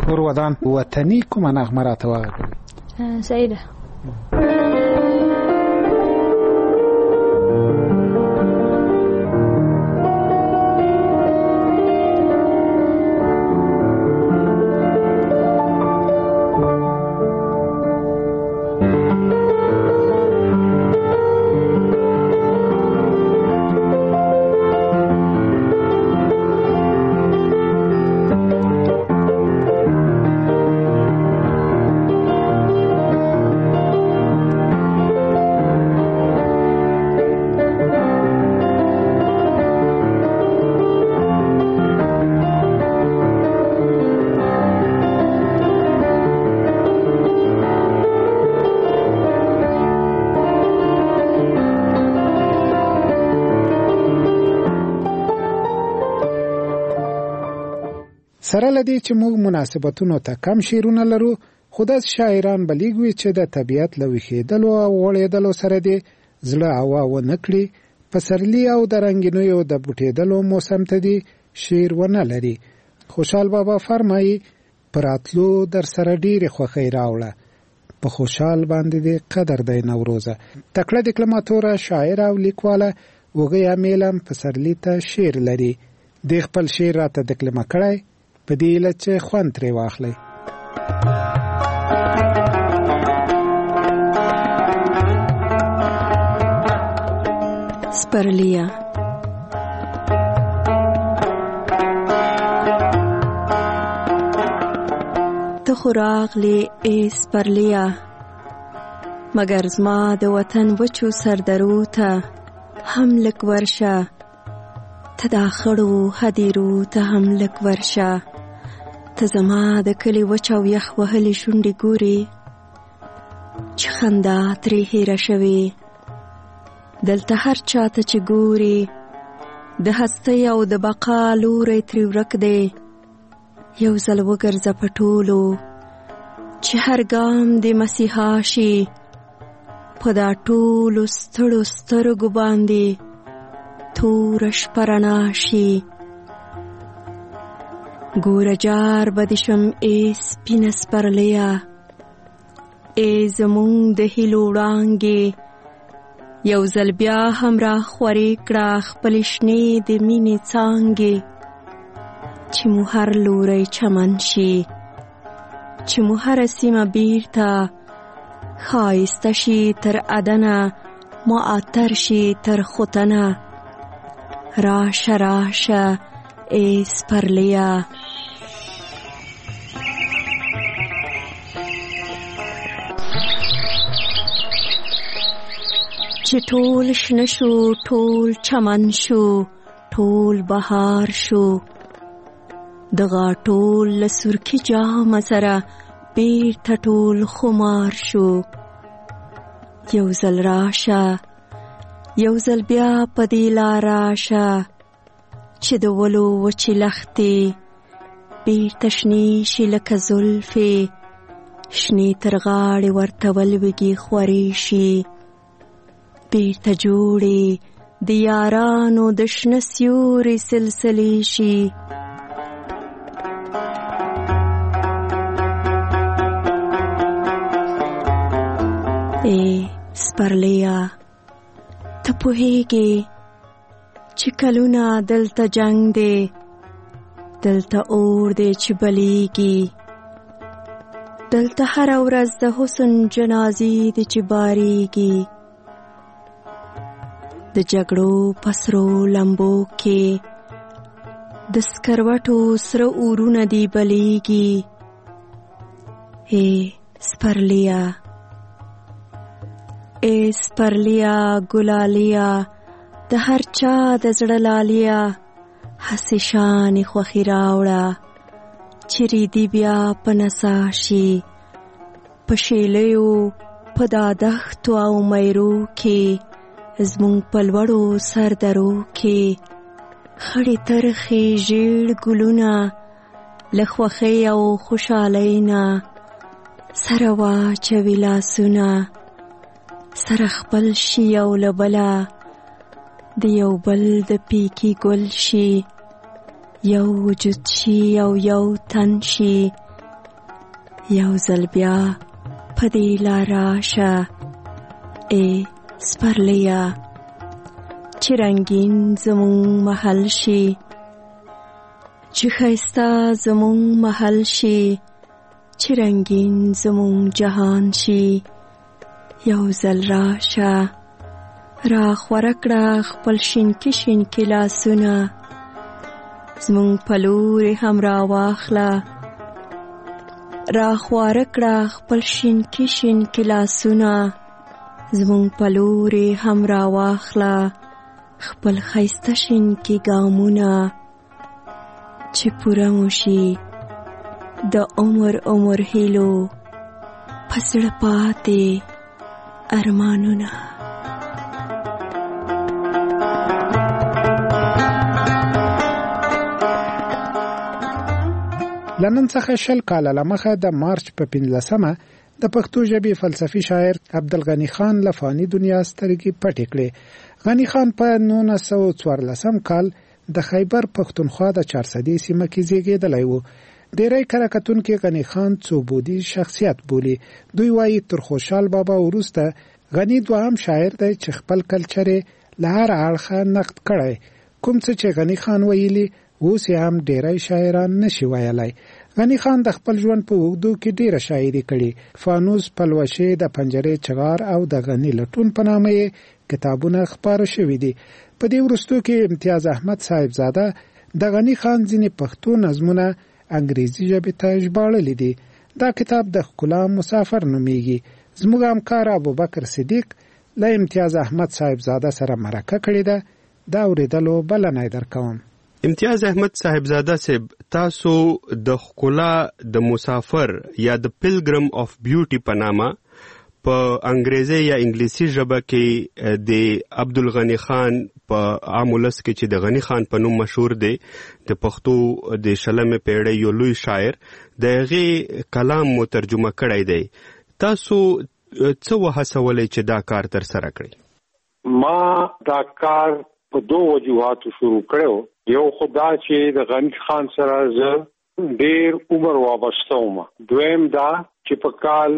نور ودان وطني کومه نغمه راته وغږوئ؟ سعیده. سره لدی چې موږ مناسبتونو ته کم شیرونه لرو، خو داسې شاعران به لیږ وي چې د طبیعت له ویښېدلو او غوړېدلو سره دې زړه هوا ونه کړي، پسرلي او د رنګینیو د بوټېدلو موسم ته دې شعر ونه لري. خوشحال بابا فرمایي په راتلو در سره ډېرې خوښۍ راوړه، په خوشحال باندې دې قدر دی نوروزه. تکړه ډیکلماتوره شاعر او لیکواله وږی امیلم پسرلي ته شعر لري. دې خپل شعر راته ډیکلمه کړی، په دې هیله چې خوند ترې واخلئ. سپرليه ته خو راغلې ای سپرليه، مګر زما د وطن وچو سردرو ته هم لږ ورشه، ته دا خړو هدیرو ته هم لږ ورشه. ته زما د کلي وچ او یخ وهلې شونډې ګورې چې خندا ترې هېره شوې. دلته هر چاته چې ګوري د هستۍ او د بقا لوری ترې ورک دی. یو ځل وګرځه په ټولو چې هر ګام د مسیحا شي، په دا ټولو ستړو سترګو باندې توره شپه رڼا شي. ګوره جار به دې شم ای سپینه سپرلیه، ای زمونږ د هیلو وړانګې، یو ځل بیا هم را خورې کړه خپلې شنې د مینې څانګې. چې مو هر لوری چمن شي، چې مو هره سیمه بیرته ښایسته شي تر ادنه، معطر شي تر ختنه. راشه راشه ای سپرلیه. چې ټول شنه شو، ټول چمن شو، ټول بهار شو، د غاټول له سرکي جامه سره بیرته ټول خمار شو. یو ځل راشه، یو ځل بیا په دې لار راشه، چې د ولو وچې لښتې بیرته شنې شي لکه زلفې، شنې تر غاړې ورته ولویږي خورې شي. بیرته جوړې د یارانو د شنه سیوري سلسلې شي. ای سپرلیه ته پوهیږې چې کلونه دلته جنگ دی، دلته اور دی چې بلیږي، دلته هره ورځ د حسن جنازې دی چې باریږي. د جګړو پسرو لمبو کې د سکروټو سره اورونه دی بلیږي. ای سپرلیه، ای سپرلیه ګلاليه، د هر چا د زړه لاليه، هسې شانې خوښي راوړه چې ریدي بیا په نڅا شي. په شیلیو په دا دښتو او میرو کې زمونږ په لوړو سردرو کې خړې ترخې ژیړ ګلونه له خوښۍ او خوشحالۍ نه سره واچوي لاسونه، سره خپل شي او له بله د یو بل د پیکي ګل شي. یو وجود شي او یو تن شي، یو ځل بیا په دې لار راشه ای سپرلیا چې رنګین زمون محل شي چې ښایسته زمون محل شي چې رنګین زمون جهان شي یو ځل راشه را خوره کړه خپل شینکي لاسونه زمون په لورې هم راواخله را خوره کړه خپل شینکي لاسونه زمون په لورې هم راواخله خپل ښایسته شینکي ګامونه چې پوره مو شي د عمر هیلو په زړه پاتې ارمانونه. لنن څخه 10 کاله لمخه د مارچ په 15مه د پښتو ژبې فلسفي شاعر عبدالغني خان لفانی دنیا سترګې پټې کړې. غني خان په 1914 کال د خیبر پښتونخوا د 400 سیمه کې زیږیدلی و. ډیری کتونکي غني خان څوبودي شخصیت بولي. دوی وایي تر خوشحال بابا وروسته غني دوهم شاعر دی چې خپل کلچر له هر اړخه نقد کړی. کوم څه چې غني خان ویلي اوس هم ډیری شاعران نشي ویلای. غني خان د خپل ژوند په اوږدو کې ډیره شاعري کړې. فانوس، پلوشه، د پنجرې چغار او د غني لټون په نامه کتابونه خپاره شوي دي. په دې وروستو کې امتیاز احمد صاحبزاده د غني خان ځینې پښتو نظمونه انګریزي ژبې ته ژباړلي دي. دا کتاب د ښکلا مسافر نومیږي. زموږ همکار ابوبکر صدیق له امتیاز احمد صاحبزاده سره مرکه کړې ده. دا اورېدلو بلنه درکوم. امتیاز احمد صاحبزاده صاحب، تاسو د ښکلا د مسافر یا د پیلګرم اف بیوټي په نامه په انګریزي یا انګلیسي ژبه کې د عبدالغني خان په عام ولس کې چې د غني خان په نوم مشهور دی د پښتو د 20مې پیړۍ یو لوی شاعر د هغې کلام مو ترجمه کړی دی. تاسو څه وهڅولی چې دا کار ترسره کړئ؟ ما دا کار په 2 وجوهاتو شروع کړو. یو خدا چې د غني خان سره زه ډېر عمر وابسته وم. دویم دا چې په کال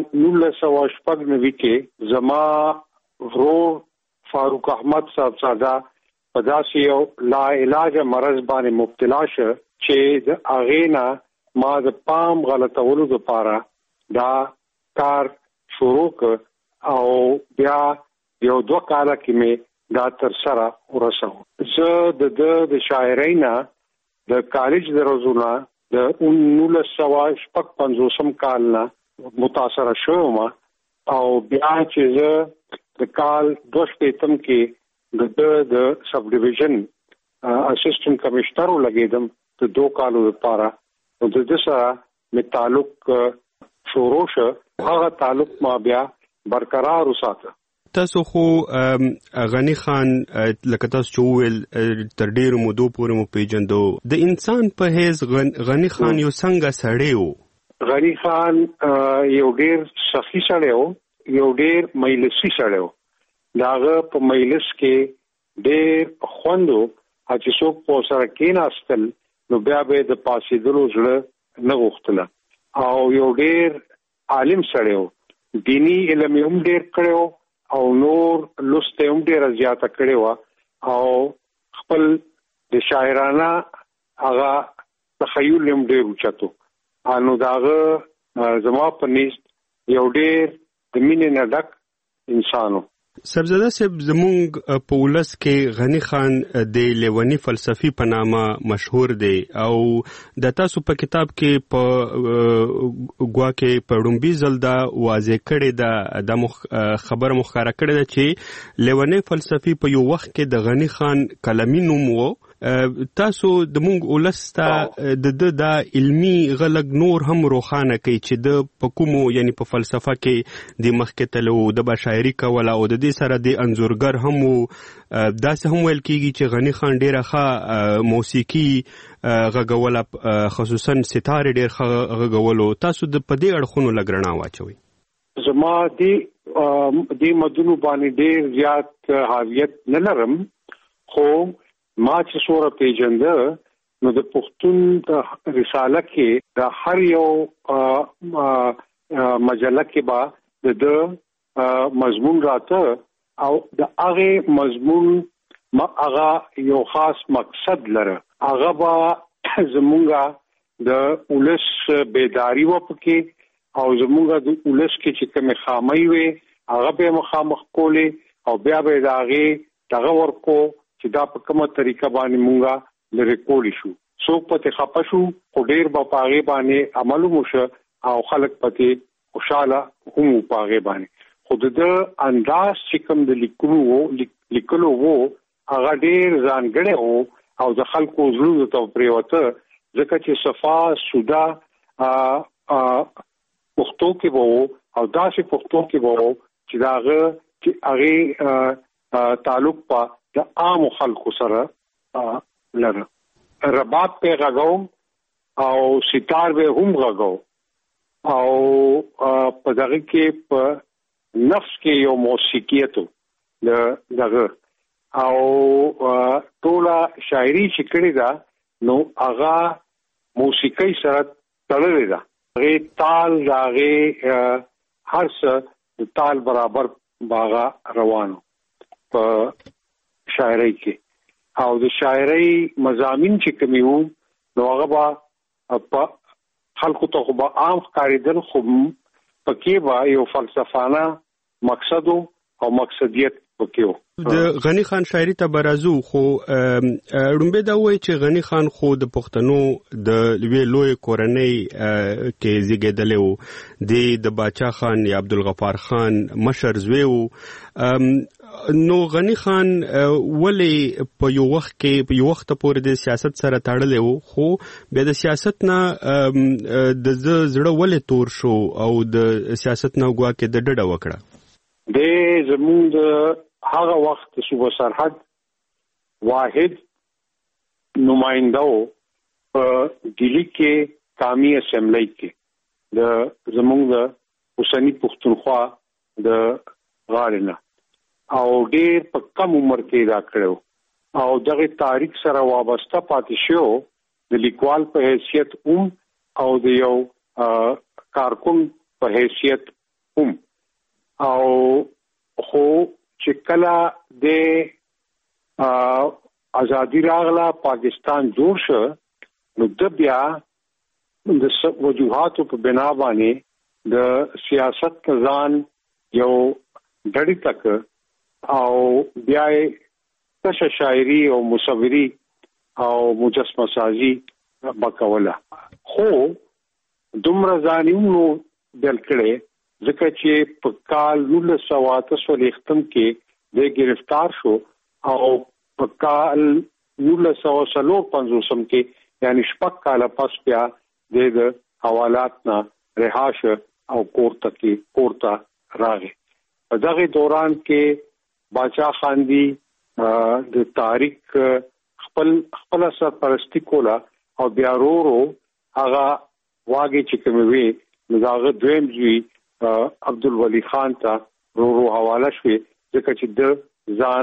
1996 کې زما ورور فاروق احمد صاحبزاده په داسې یو لا علاج مرض باندې مبتلا شو چې د هغې نه ما د پام غلطولو لپاره دا کار شروع کړ او بیا یو 2 کاله کې مې دا تر سره ورسو. زه د شاعرۍ نه د کالج درځونه د 1955 کال نه متاثر شوم او بیا چې زه د کال 2015 کې د سب ډیویژن اسسټنټ کمشنر لګیدم د 2 کالو لپاره. د دې سره مې تعلق شروع شو. هغه تعلق ما بیا برقرار وساته. تاسو خو غني خان لکه تاسو چې وویل تر ډیرو مودو پورې مو پیژندو. د انسان په حیث غني خان یو څنګه سړی و؟ غني خان یو ډیر سخی سړی و، یو ډیر مجلسي سړی و. داغه په مجلس کې ډیر خوندو چې څوک په سره کېناستل نو بیا به د پاسېدلو زړه نه غوښتله. او یو ډیر عالم سړی و. دینی علم هم ډیر کړو او نور لسته هم ډیر زیاته کړې و او خپل د شاعرانه هغه تخیل هم ډیر اوچتو. انو داغه زما په نيست یو ډیر د مینې نه ډک انسانو. صاحبزاده صاحب، زمونږ په ولس کې غني خان د لیونی فلسفي په نامه مشهور دی او د تاسو په کتاب کې په ګواکې په ډومبي ځل دا واضح کړی ده، د خبره مخکاره کړی ده چې لیونی فلسفي په یو وخت کې د غني خان کلمي نوم و. تاسو د مونږ ولس ته د علمي غلق نور هم روښانه کوي چې د په کومو یعنی په فلسفه کې د مخکې تلو د شاعري کوله او د دې سره د انځورګر هم داسې هم ویل کېږي چې غني خان ډېره ښه موسیقي غږوله، خصوصا ستارې ډېر ښه غږولو. تاسو د په دې اړخونو لږ رڼا واچوئ. زما دې مدونو باندې ډېر زیات حاویت نه لرم، خو ما چې سوره پیژنده نو د پښتون رساله کې د هر یو مجله کې با د مضمون راته او د هغه مضمون هغه یو خاص مقصد لره. هغه با زمونږه د ولس بیداری و پکې او زمونږه د ولس کې چې کوم خامي وي هغه به مخامخ کولې او بیا به دغه ورکو چې دا په کومه طریقه باندې مونږه لری کولی شو. څوک پته خپه شو خو ډیر په پاغه باندې عمل وشو او خلک پته خوشاله هم پاغه باندې. خود د انداز چې کوم د لیکلو وو هغه ډیر ځانګړی وو او د خلکو زړه ته پریوته ځکه چې صفا سودا پښتو کې وو او داسې پښتو کې وو چې داغه چې هغه تعلق په د عام خلکو سره لره. رباب په غاغو او ستار به هم غاغو او په دغه کې په نفس کې یو موسیقیتو دغه او ټوله شاعري چې کړی دا نو هغه موسیقي سره تړلې ده. هغه تال هغه هر څه د تال برابر باغه روانو په شاعري کې او د شاعري مضامین چې کومي وو نو هغه په خلکو ته خو به عام ښکارېدل خو پکې به یو فلسفانه مقصد او مقصدیت پکې و. د غنی خان شاعري ته برازو خو رومبه دا وایي چې غنی خان خو د پښتنو د لوی کورنۍ کې زیږیدلی و. د باچا خان یا عبدالغفار خان مشر زوی و. نو غنی خان ولی په یو وخت پورې د سیاست سره تړلی و خو بیا د سیاست نه د زړه ولې تور شو او د سیاست نه ګواکې د ډډه وکړه؟ د زموږ هغه وخت صوبه سرحد واحد نمائنده په دلی کې قومي اسمبلی کې د زموږ د حسیني پښتونخوا د غاړه او ډېر په کم عمر کې دا کړو او دغه تاریخ سره وابسته پاتې شو د لیکوال په حیثیت او د یو کارکون په حیثیت او خو چې کله د ازادي راغله پاکستان جوړ شو نو د بیا د وجوهاتو په بنا باندې د سیاست ځان یو ډړی تک او بیا تشه شاعري او مصوري او مجسمه سازي بکوله. خو دومره ځانیونو دل کړي ځکه چې په کال 1948 کې د گرفتار شو او په کال 1950 کې یعنی شپږ کال پس بیا د حوالات نه رهاش او کورته راغی. په دغه دوران کې باچا خان دی د تاریخ خپل سرپرستی کوله او بیا ورو هغه واګي چې کوموي نو دویم ځوی عبدالولي خان ته ورو حواله شوی ځکه چې د ځان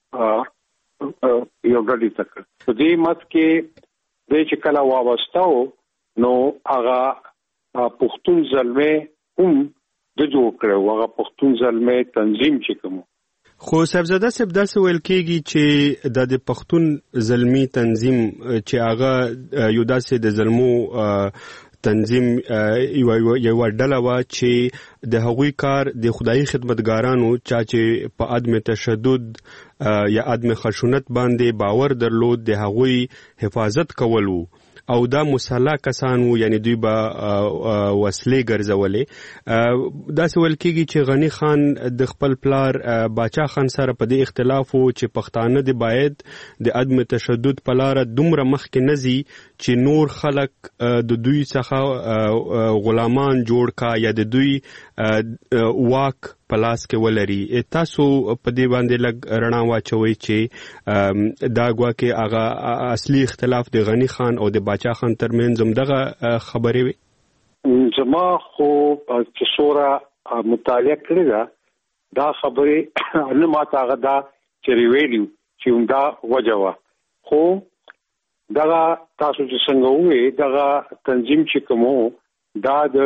یو ګډي تک په دې مت کې د چې کله وابستاو نو هغه پښتون زلمه د جوړ کړو هغه پښتون زلمه تنظیم چې کوم. خو صاحبزاده صاحب داسې ویل کېږي چې د پښتون زلمی تنظیم چې هغه یو داسې د زلمو تنظیم یو ډله وه چې د هغوی کار د خدایي خدمتګارانو چا چې په عدم تشدد یا عدم خشونت باندې باور درلود د هغوی حفاظت کول وو او دا مسلح کسان وو یعنی دوی به وسلې ګرځولې. داسې ویل کېږي چې غنی خان د خپل پلار باچا خان سره په دې اختلاف وو چې پښتانه د باید د عدم تشدد په لاره دومره مخکې نه ځي چې نور خلک د دوی څخه غلامان جوړ کا یا د دوی واک پلاس کې ولري. تاسو په دې باندې لږ رڼا واچوي چې دا ګواکې هغه اصلي اختلاف د غنی خان او د باچا خان ترمنځ دغه خبرې وي؟ زما خو چې سوره مطالعه کړې دا خبرې نه ماته هغه دا چې ویلو چې دا وجه وه. خو دغه تاسو چې څنګه وې دغه تنظیم چې کومو دا د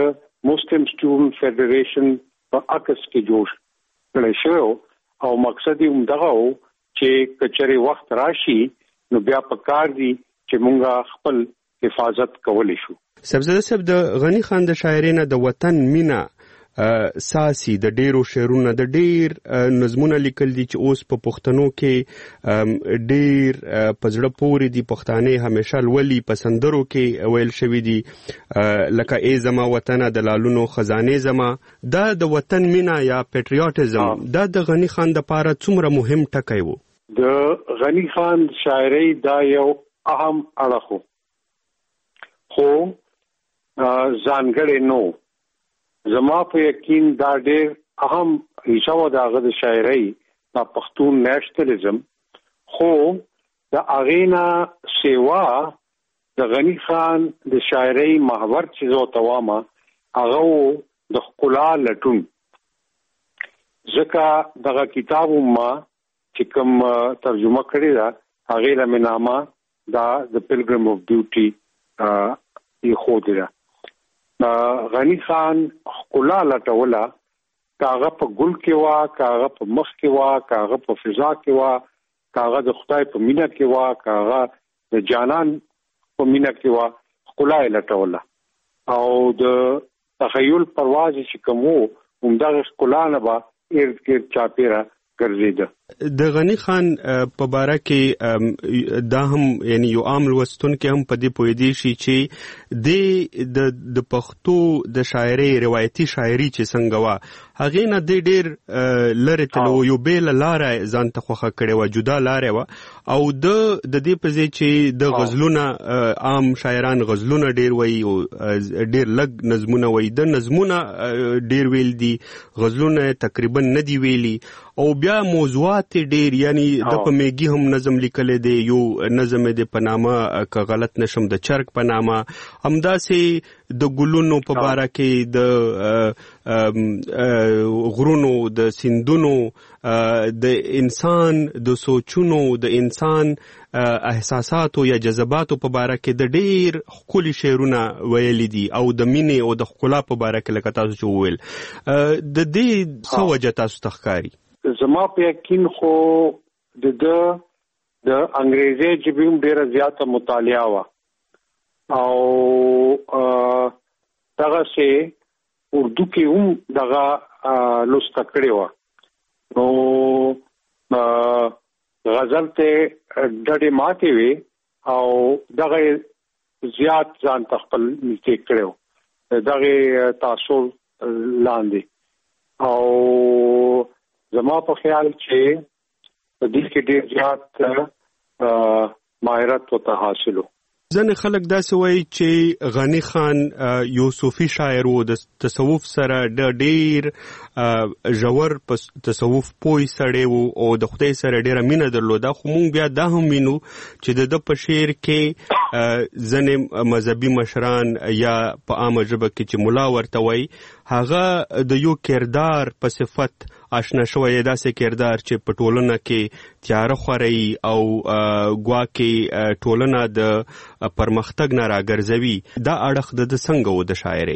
مسلم سټوډنټ فدریشن په عکس کې جوړ کړی شو او مقصد یې همدغه و چې کچري وخت راشي نو بیا په کار دي چې مونږه خپل حفاظت کولی شو. صاحبزاده صاحب د غنی خان د شاعرۍ نه د وطن مینا ساسي د ډیرو شعرونو د ډیر نظمونه لیکل دي چې اوس په پښتنو کې ډیر پزړه پوري دي. پښتانه همیشه ولي پسندرو کې ویل شوی دي لکه ای زما وطن د لالونو خزانه زما. دا د وطن مینا یا پیټریوټیزم دا د غنی خان د پاره څومره مهم ټکی وو؟ د غنی خان شاعرۍ دا یو اهم اړخ خو ځانګړی نو زما په یقین دا ډېر اهم حصہ و داغه د شاعرۍ د پښتون نېشنلزم خو د اغینا سیوا د غنی خان د شاعرۍ محور چې زو تواما هغه د خلا لټون ځکه دغه کتاب ما چې کوم ترجمه کړی دا هغه لمنامه دا د پیلګریم اف ډیوټي یې خو دی غنی خان خلا لټولا کاغه په ګل کې وا کاغه په مخ کې وا کاغه په فضا کې وا کاغه د خدای په مینا کې وا کاغه د جانان په مینا کې وا خلا لټولا او د تخیل پرواز چې کومو همدغه خلا نه با ارد گرد چاپیره ګرځیده. د غنی خان په باره کې دا هم یعنی یو عام لوستون کې هم په دې پوه دی شي چې د پښتو د شاعرۍ روایتي شاعري چې څنګه وا هغه نه ډېر لری تلو یو بیل لار ځان ته خوخه کړي و جدا لار و او د دې په ځای چې د غزلونه عام شاعران غزلونه ډېر وایي او ډېر لږ نظمونه وایي. د نظمونه ډېر ویل دي غزلونه تقریبا نه دی ویلي او بیا موضوعات ډېر یعنی د په میګي هم نظم لیکل دی یو نظم دی په نامه که غلط نشم د چرګ په نامه همداسې د ګلونو په باره کې د غرونو د سیندونو د انسان د سوچونو د انسان احساساتو یا جذباتو په باره کې د ډیر ښکلي شعرونه ویلي دي او د مینې او د ښکلا په باره کې لکه تاسو چې وویل د دې څه وجه تاسو ته ښکاري؟ زما په یقین خو د انګریزي ژبې هم ډیره زیاته مطالعه وا او دغه سه اردو کې هم دغه لوست کړی و نو غزل ته ډډې ماته وي او دغه زیات ځان خپل نږدې کړو دغه تاسو لاندې او زما په خیال چې د دې کې ډېر زیات مهارت او حاصلو. ځنې خلک داسې وایي چې غنی خان یو صوفي شاعر و د تصوف سره ډېر ژور په تصوف پوه سړی و او د خدای سره ډېره مینه درلوده خو موږ بیا دا هم وینو چې د په شعر کې ځنې مذهبي مشران یا په عامه ژبه کې چې ملا ورته وایي هغه د یو کردار په صفت آشنا شوی داسې کردار چې په ټولنه کې تیاره خوري او ګواکې ټولنه د پرمختګ نه راګرځوي. دا اړخ د څنګه و د شاعرۍ؟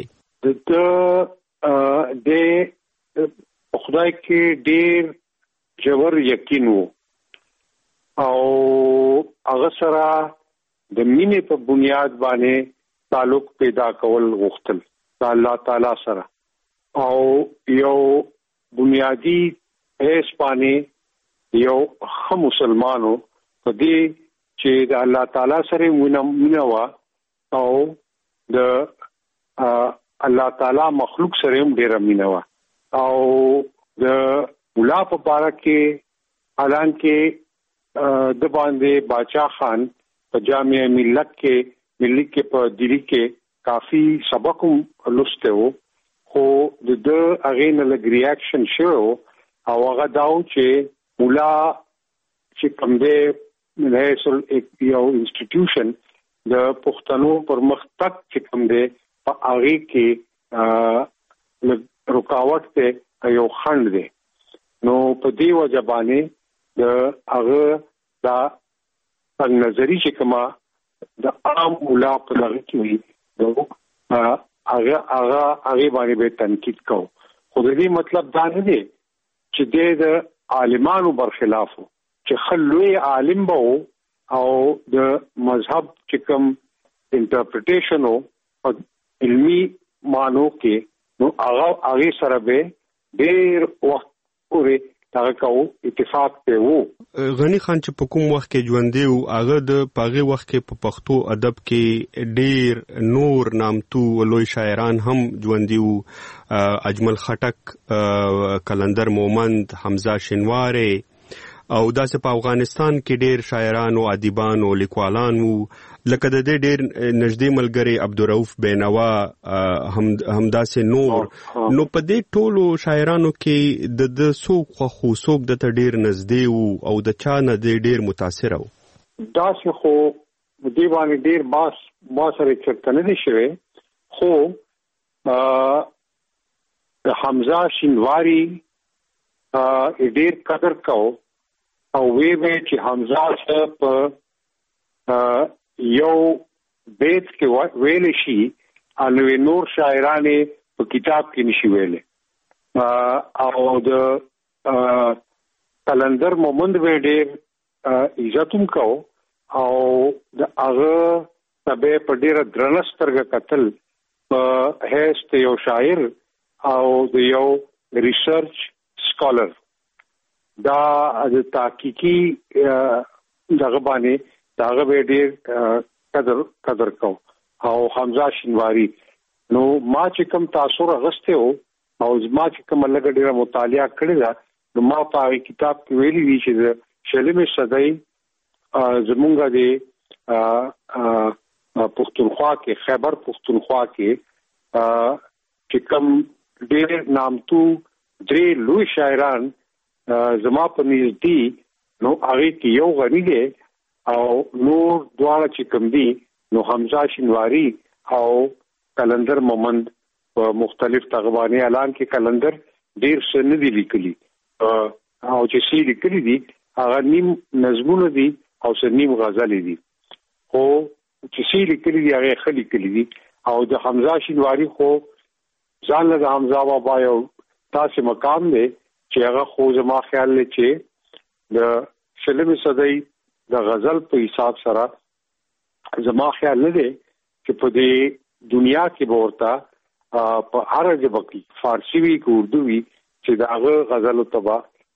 د خدای کې ډېر ژور یقین وو او هغه سره د مینې په بنیاد باندې تعلق پیدا کول غوښتل د الله تعالی سره او یو بنیادی هیڅ باندې یو هم مسلمانو په دې چې د الله تعالی سره مینه وا او د الله تعالی مخلوق سره هم ډېره مینه وا او د مولا په باره کې اعلان کې د باندې باچا خان په جامع ملت کې په دلی کې کافی سبق لسته وو خو د هغه نه لګ ریاکشن شو او هغه داو چې مولا چې کوم دې نهسل یو انسټیټیوشن د پښتنو پرمختګ چې کوم دې په هغه کې رکاوټ ته یو خند دی نو په دې وجه باندې د هغه دا څنګه نظری چې کما د عام مولا په لغه کې وي هغه باندې به تنقید کو. خو دې مطلب دا نه دی چې د عالمانو برخلاف چې خلوی عالم به او د مذهب چې کوم انټرپریټیشن او علمی مانو کې نو هغه سره به ډېر وخت پورې تاکو اتفاق ته وو. غنی خان چې په کوم وخت کې ژوند دی او هغه د پاغه وخت کې په پښتو ادب کې ډېر نور نامتو لوی شاعران هم ژوند دی. اجمل خټک، کلندر مومند، حمزه شینواری او داسې په افغانستان کې ډېر شاعران او ادیبان او لیکوالان وو. لکه د دې ډېر نږدې ملګری عبدالرؤف بینوا هم داسې نور. نو په دې ټولو شاعرانو کې د څوک خو څوک د ته ډېر نږدې وو او د چا نه ډېر متاثر وو؟ داسې خو دې باندې ډېر ما سره چرته نه دی شوی، خو د حمزه شینواری ډېر قدر کو او وی چې حمزه سره په یو بیت کې ویل شي انو نور شاعرانه په کتاب کې نشي ویل. او د کلندر مومند ویډر عزتوم کو او د هغه تبه په ډیره درنسترګه قتل په هیڅ یو شاعر او د یو ریسرچ سکالر دا د تحقیقي دغه باندې داغه به ډېر قدر کو. او حمزه شینواری نو ما چې کوم تاثر غسته او ما چې کوم لګ ډېر مطالعه کړی دا نو ما په کتاب کې ویلي دي چې د شلمې صدای زمونږه د پښتونخوا کې خیبر پښتونخوا کې چې کوم ډېر نامتو درې لوی شاعران زما په نږدې نو هغه کې یو غنی دی او نور دواړه چې کوم دي نو حمزه شینواری او کلندر مومند په مختلف تغوانی اعلان کې کلندر ډیر څه نه دی لیکلي او چې څه لیکلي دي هغه نیم نظمونه دي او څه نیم غزل دي. خو چې څه لیکلي دي هغه خلی لیکلي دي. او د حمزه شینواری خو ځان له حمزه بابا یو تاسو مقام دی چې هغه خو زما خیال لري چې د شلمې صدای د غزل په حساب سره زما خیال نه دی چې په دې دنیا کې ورته په هر ژبه کې فارسی وی کو اردو وی چې داغه غزل تبا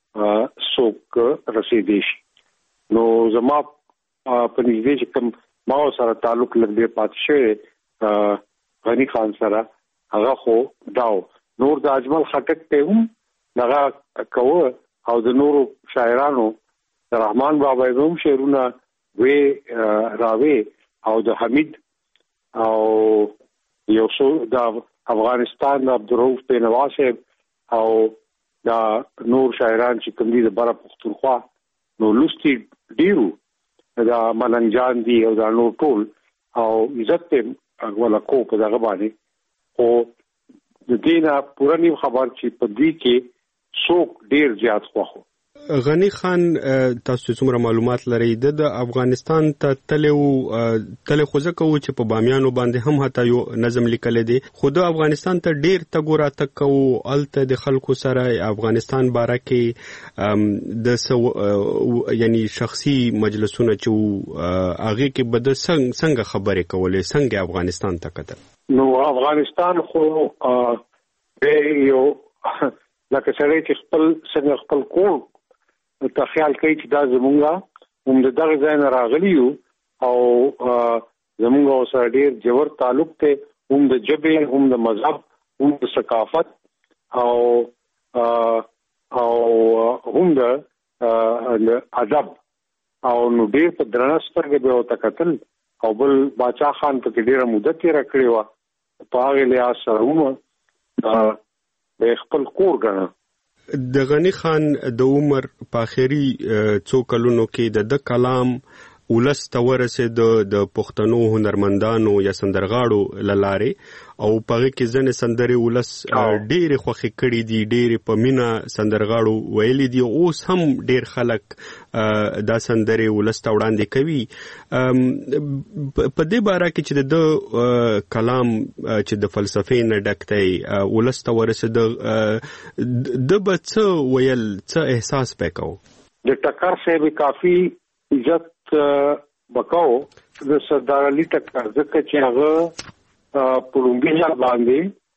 سوک رسیدي شي. نو زما په نږدې چې کوم ما سره تعلق لګي پات شوی غنی خان سره هغه خو داو. نور د اجمل خټک ته هم دغه کوه او د نورو شاعرانو رحمان بابا هم شعرونه وی راوي او د حمید او یو څو د افغانستان د عبدالرؤف بینوا او د نور شاعران چې کوم دي د بره پښتونخوا نو لوستي ډیرو د ملنګ جان دی او د نور ټول او عزت ته ولا کو په دغه باندې. او د دینه پورانی خبر چې په دې کې څوک ډیر زیات خوخو. غنی خان تاسو څومره معلومات لرئ د افغانستان ته تل خو ځکه و چې په بامیانو باندې هم حتی یو نظم لیکل دي خو د افغانستان ته ډیر تګورا تک او الته د خلکو سره افغانستان باره کې د یعنی شخصي مجلسونه چې هغه کې بد څنګه خبرې کولې څنګه افغانستان ته کتل. نو افغانستان خو یو لکه سره چې خپل کور ته خیال کوي چې دا زمونږه هم دغه ځای نه راغلی یو او زمونږ سره ډېر جوړ تعلق ته هم د ژبې هم د مذهب هم د ثقافت او هم د ادب او نو ډېر په درنسترګه به وته قتل او بل باچا خان په ډېره مدت یې راکړی و په هغه لحاظ سره هم د خپل کور ګڼه. د غنی خان د عمر په اخري څو کلونو کې د کلام ولس ته ورسېد د پښتنو هنرمندانو یا سندرغاړو للارې او پغه کې ځنې سندرې ولس ډېرې خوښې کړې دي، ډېرې په مینا سندرغاړو ویلي دي. اوس هم ډېر خلک دا سندرې ولس ته وړاندې کوي. په دې باره کې چې د کلام چې د فلسفې نه ډک دی ولس ته ورسېده، د به څه ویل، څه احساس پکاو؟ د ټکر صاحب کافي عزت بکاو د سردار علي ټکر، ځکه چې هغه پړونګي ځل باندې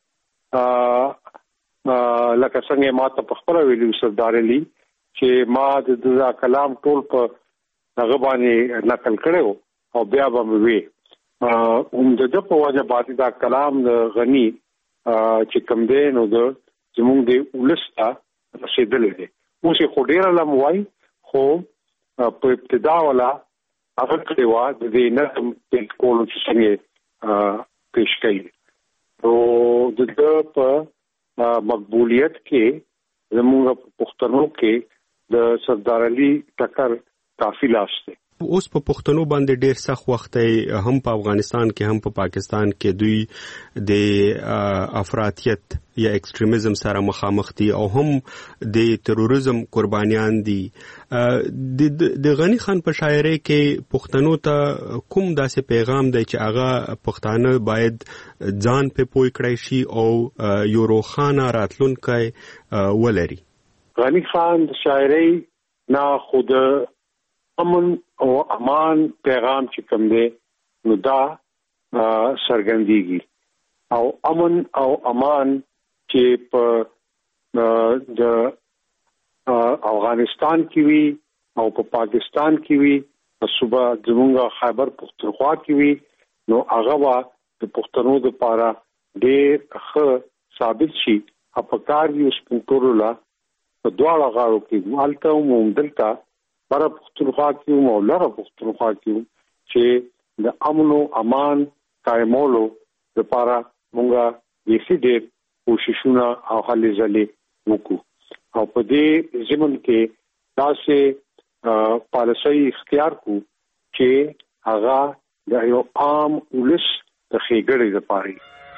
لکه څنګه ما ته په خپل ویلو سردار علي چې ما د کلام ټول په هغه باندې نقل کړو او بیا به وی د په وجه باندې دا کلام غني چې کوم دی نو د زموږ د ولستا رسیدلې دي. اوس خو ډیر لموای خو په ابتدا ولا هغه کړوا د دې نظم په کولو چې څنګه پیش کړي او د په مقبولیت کې زموږ پښتنو کې د سردار علي ټکر کافي لاس دی. اوس په پښتنو باندې ډېر سخت وخت دی، هم په افغانستان کې هم په پاکستان کې دوی د افراطیت یا ایکستریمزم سره مخامخ دي او هم د تروریزم قربانیان دي. د غنی خان په شاعرۍ کې پښتنو ته کوم داسې پیغام دی چې هغه پښتانه باید ځان په پوي کړی شي او یو روښانه راتلونکی ولري؟ غنی خان د شاعرۍ نه خود امن او امان پیغام چې کوم دی نو دا سرګندېږي او امن او امان چې په د افغانستان کې وي او په پاکستان کې وي، په صوبه زمونږ خیبر پختونخوا کې وي، نو هغه وا د پښتنو لپاره ډېر ښه ثابت شي. په کار یو سپینټورولا په دواړه غاړو کې مالته او ممدلتا برا پختونخوا کې او لاره پختونخوا کې چې د امن او امان قائمولو لپاره مونږه یې ډېر کوششونه او هلې ځلې وکړو او په دې ضمن کې داسې پالیسي اختیار کو چې هغه د یو عام ولس د ښېګړې لپاره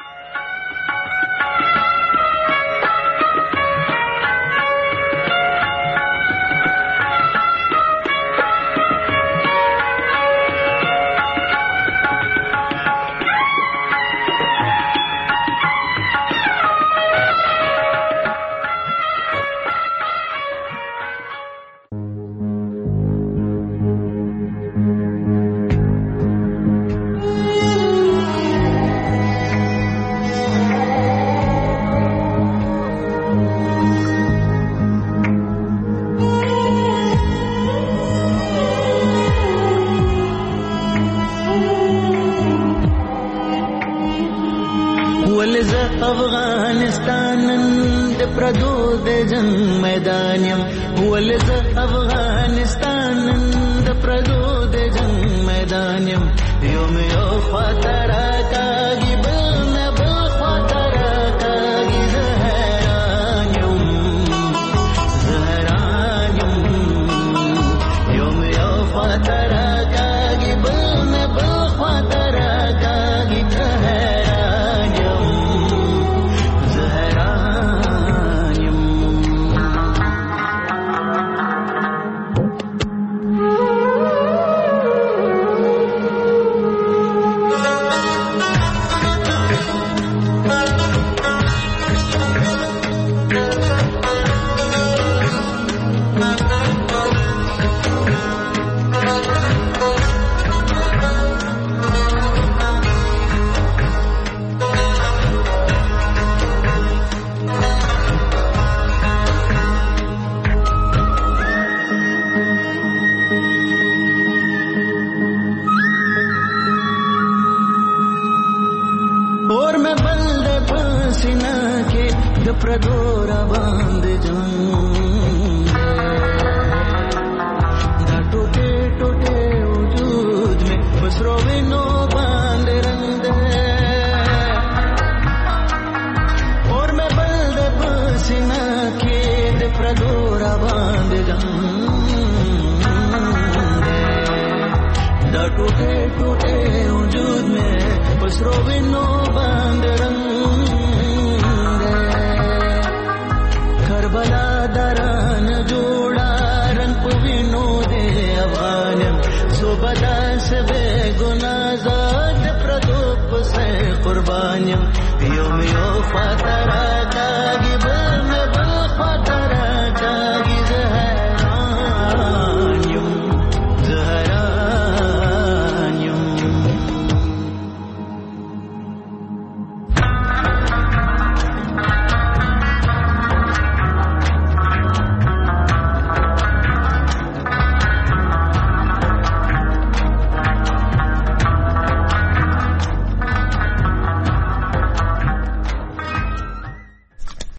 افغانستان د پردو د جنگ میدان يم ولز افغانستان د پردو د جنگ میدان يم یوم یو خاطر کاږي بل نه بل خاطر کاږي زهران يم یوم یو خاطر کاږي بل نه بل خاطر کاږي टूटे टूटे वजूद में बस रोबिनो